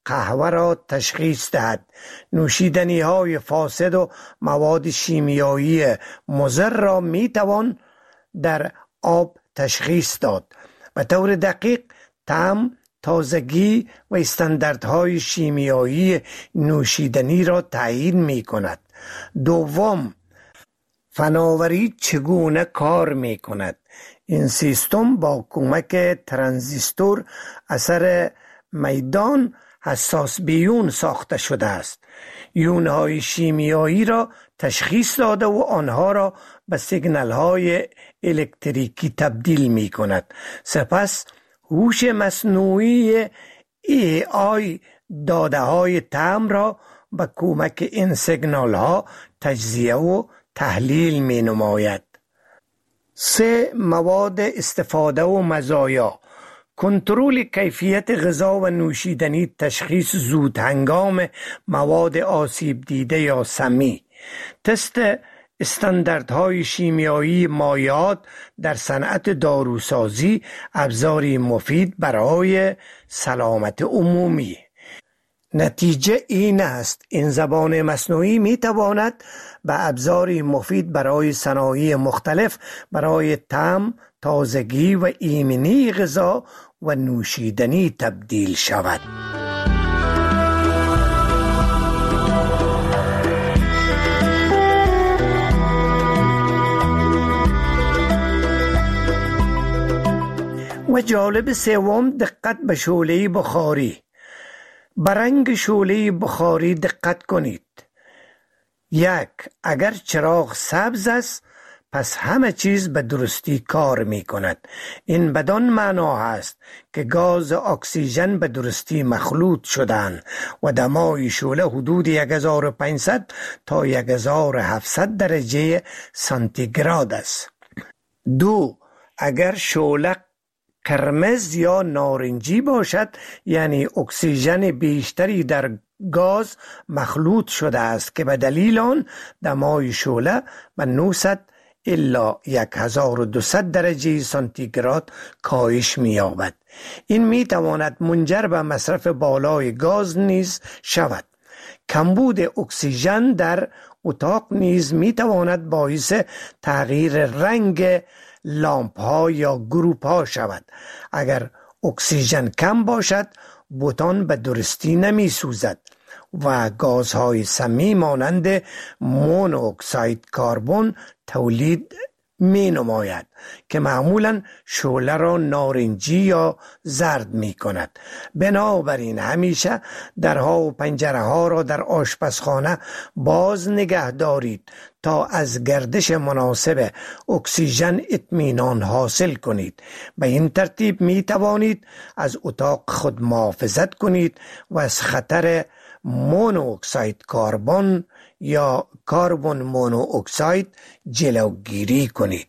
قهوه را تشخیص دهد. نوشیدنی های فاسد و مواد شیمیایی مضر را می توان در آب تشخیص داد. به طور دقیق طعم، تازگی و استانداردهای شیمیایی نوشیدنی را تعیین می کند. دوم، فناوری چگونه کار می کند؟ این سیستم با کمک ترانزیستور اثر میدان حساس بیون ساخته شده است. یونهای شیمیایی را تشخیص داده و آنها را به سیگنال های الکتریکی تبدیل می کند. سپس هوش مصنوعی AI داده های طعم را به کمک این سیگنال ها تجزیه و تحلیل می نماید. 3. مواد استفاده و مزایا. کنترل کیفیت غذا و نوشیدنی، تشخیص زود هنگام مواد آسیب دیده یا سمی، تست استانداردهای شیمیایی مایعات در صنعت داروسازی ابزاری مفید برای سلامت عمومی. نتیجه این است: این زبان مصنوعی می تواند به ابزاری مفید برای صنایع مختلف برای طعم، تازگی و ایمنی غذا و نوشیدنی تبدیل شود. و جالب سوم، دقت به شعله بخاری. به رنگ شعله بخاری دقت کنید. 1. اگر چراغ سبز است پس همه چیز به درستی کار می کند. این بدان معنا است که گاز اکسیژن به درستی مخلوط شدند و دمای شعله حدود 1500 تا 1700 درجه سانتیگراد است. 2. اگر شعله قرمز یا نارنجی باشد، یعنی اکسیژن بیشتری در گاز مخلوط شده است که به دلیل آن دمای شعله به 900 الا 1200 درجه سانتیگراد کاهش می‌یابد. این می‌تواند منجر به مصرف بالای گاز نیز شود. کمبود اکسیژن در اتاق نیز می‌تواند باعث تغییر رنگ لامپ ها یا گروپ ها شود. اگر اکسیژن کم باشد بوتان به درستی نمی سوزد و گازهای سمی مانند مونوکساید کربن تولید می نماید که معمولا شعله را نارنجی یا زرد می کند. بنابراین همیشه درها و پنجره ها را در آشپزخانه باز نگه دارید تا از گردش مناسب اکسیژن اطمینان حاصل کنید. به این ترتیب می توانید از اتاق خود محافظت کنید و از خطر مونوکساید کربن یا کربن مونوکساید جلوگیری کنید.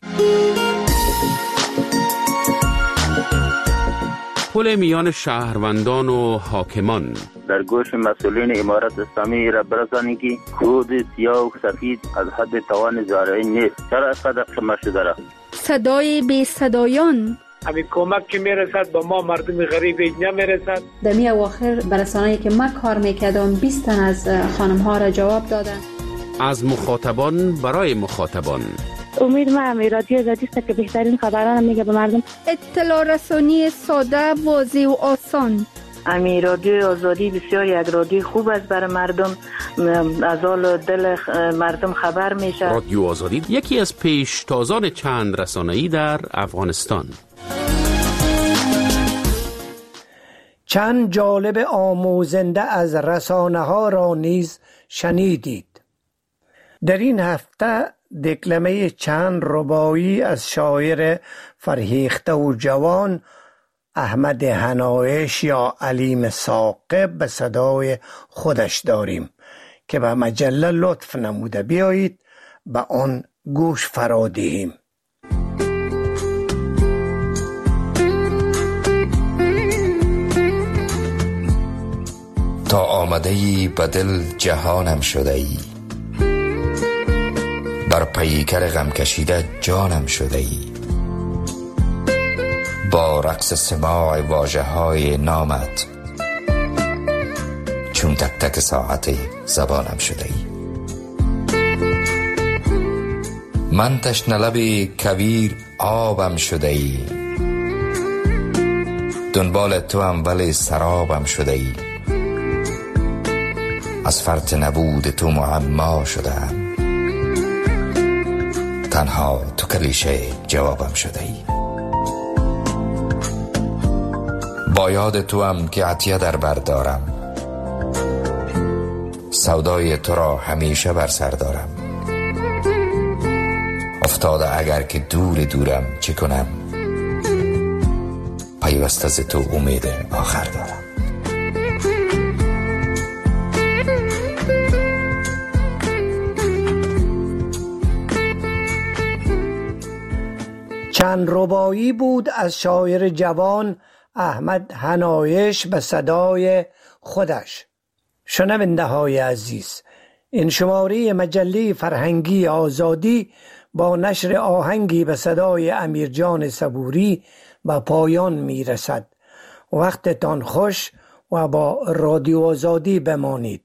پل میان شهروندان و حاکمان. در گوش مسئولین امارت اسلامی را برسانید که کود سیاه و سفید از حد توان زارعی نیست. چرا اینقدر قمه شده را؟ صدای بی صدایان. همین کمک که میرسد به ما مردم غریب نمیرسد. در می اواخر برسانه‌ای که ما کار میکردم 20 تن از خانم ها را جواب دادن. از مخاطبان برای مخاطبان. امید ما رادیو آزادی است که بهترین خبران میگه به مردم. اطلاع رسانی ساده، واضح و آسان. رادیو آزادی بسیار یک رادیو خوب است برای مردم، از حال دل مردم خبر میشه. رادیو آزادی یکی از پیشتازان چند رسانه‌ای در افغانستان. چند جالب آموزنده از رسانه ها را نیز شنیدید. در این هفته دکلمه چند رباعی از شاعر فرهیخته و جوان احمد حنایش یا علیم ثاقب به صدای خودش داریم که به مجله لطف نموده. بیایید به آن گوش فرا دهیم. تا آمده‌ای به دل جهانم شده‌ای، بر پیکر غم کشیده جانم شده‌ای، با رقص سماع واژه‌های نامت چون تک تک ساعت زبانم شده ای. من تشنه لب کویر آبم شده ای، دنبال تو هم ولی سرابم شده ای. از فرط نبود تو معما شدم، تنها تو کلیشه جوابم شده ای. با یاد تو هم که عطیه در بر دارم، سودای تو را همیشه بر سر دارم. افتاده اگر که دورم چه کنم، پیوسته ز تو امید آخر دارم. چند ربایی بود از شاعر جوان احمد حنایش به صدای خودش. شنونده های عزیز، این شماره مجله فرهنگی آزادی با نشر آهنگی به صدای امیرجان صبوری به پایان می رسد. وقتتان خوش و با رادیو آزادی بمانید.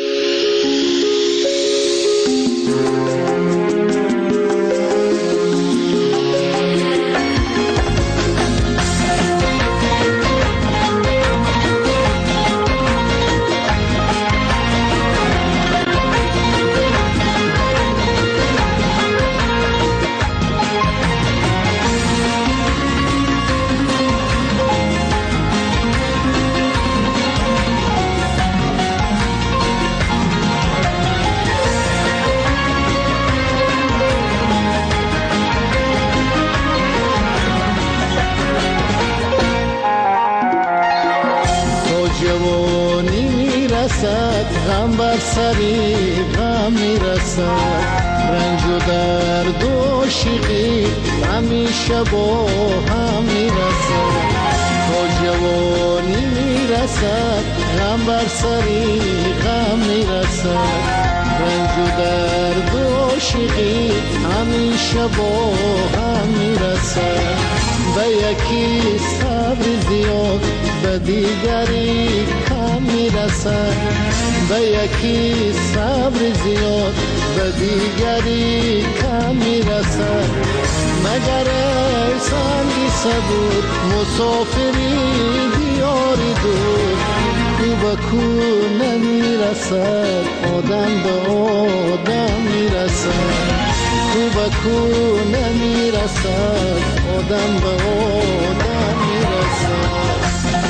غم بر سری غم میرسد، رنج و درد و شیقی همیشه با هم میرسد. تا جوانی میرسد غم بر سری غم میرسد، رنج و درد و شیقی همیشه با هم میرسد. به یکی صبر زیاد به دیگری کم میرسد، به یکی صبر زیاد به دیگری کم میرسد. مگر ای سنگی صبور مسافری دیاری دور، کو به کو نمیرسد آدم به آدم میرسد، کو به کو نمیرسد آدم به آدم میرسد.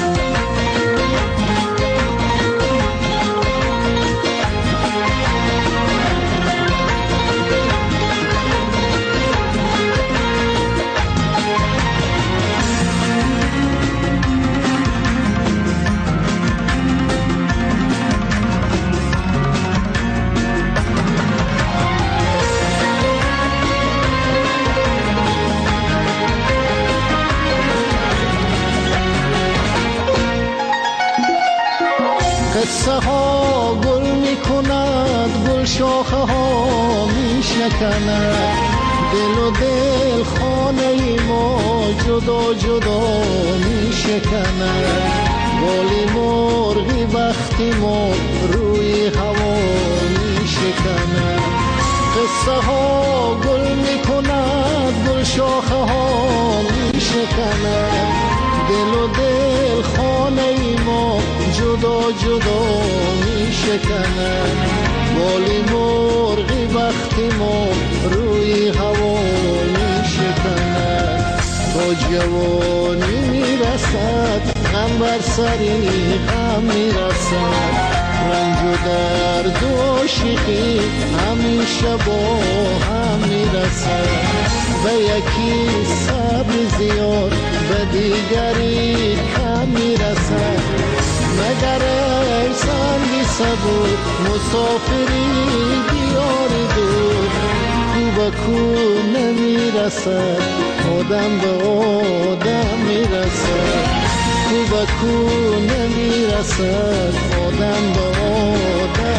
قصه ها گل می کند، گل شاخه ها می شکند، دل و دل خانه ما جدا جدا می شکند. بالی مرغی بختی ما روی هوا می شکند. قصه ها گل می کند، گل شاخه ها می شکند، دل و دل خانه ما جدا جدا می شکند. بالی مرغی بختی ما روی هوا می شکند. تا جوانی می رسد غم بر سری غم می رسد، رنج و درد و شیقی همیشه با هم می رسد. به یکی صبر زیاد به دیگری کم می رسد. مگر ای سنگی صبور مسافری دیاری دور، کو به کو نمی رسد آدم به آدم می رسد، کو به کو نمی رسد آدم به آدم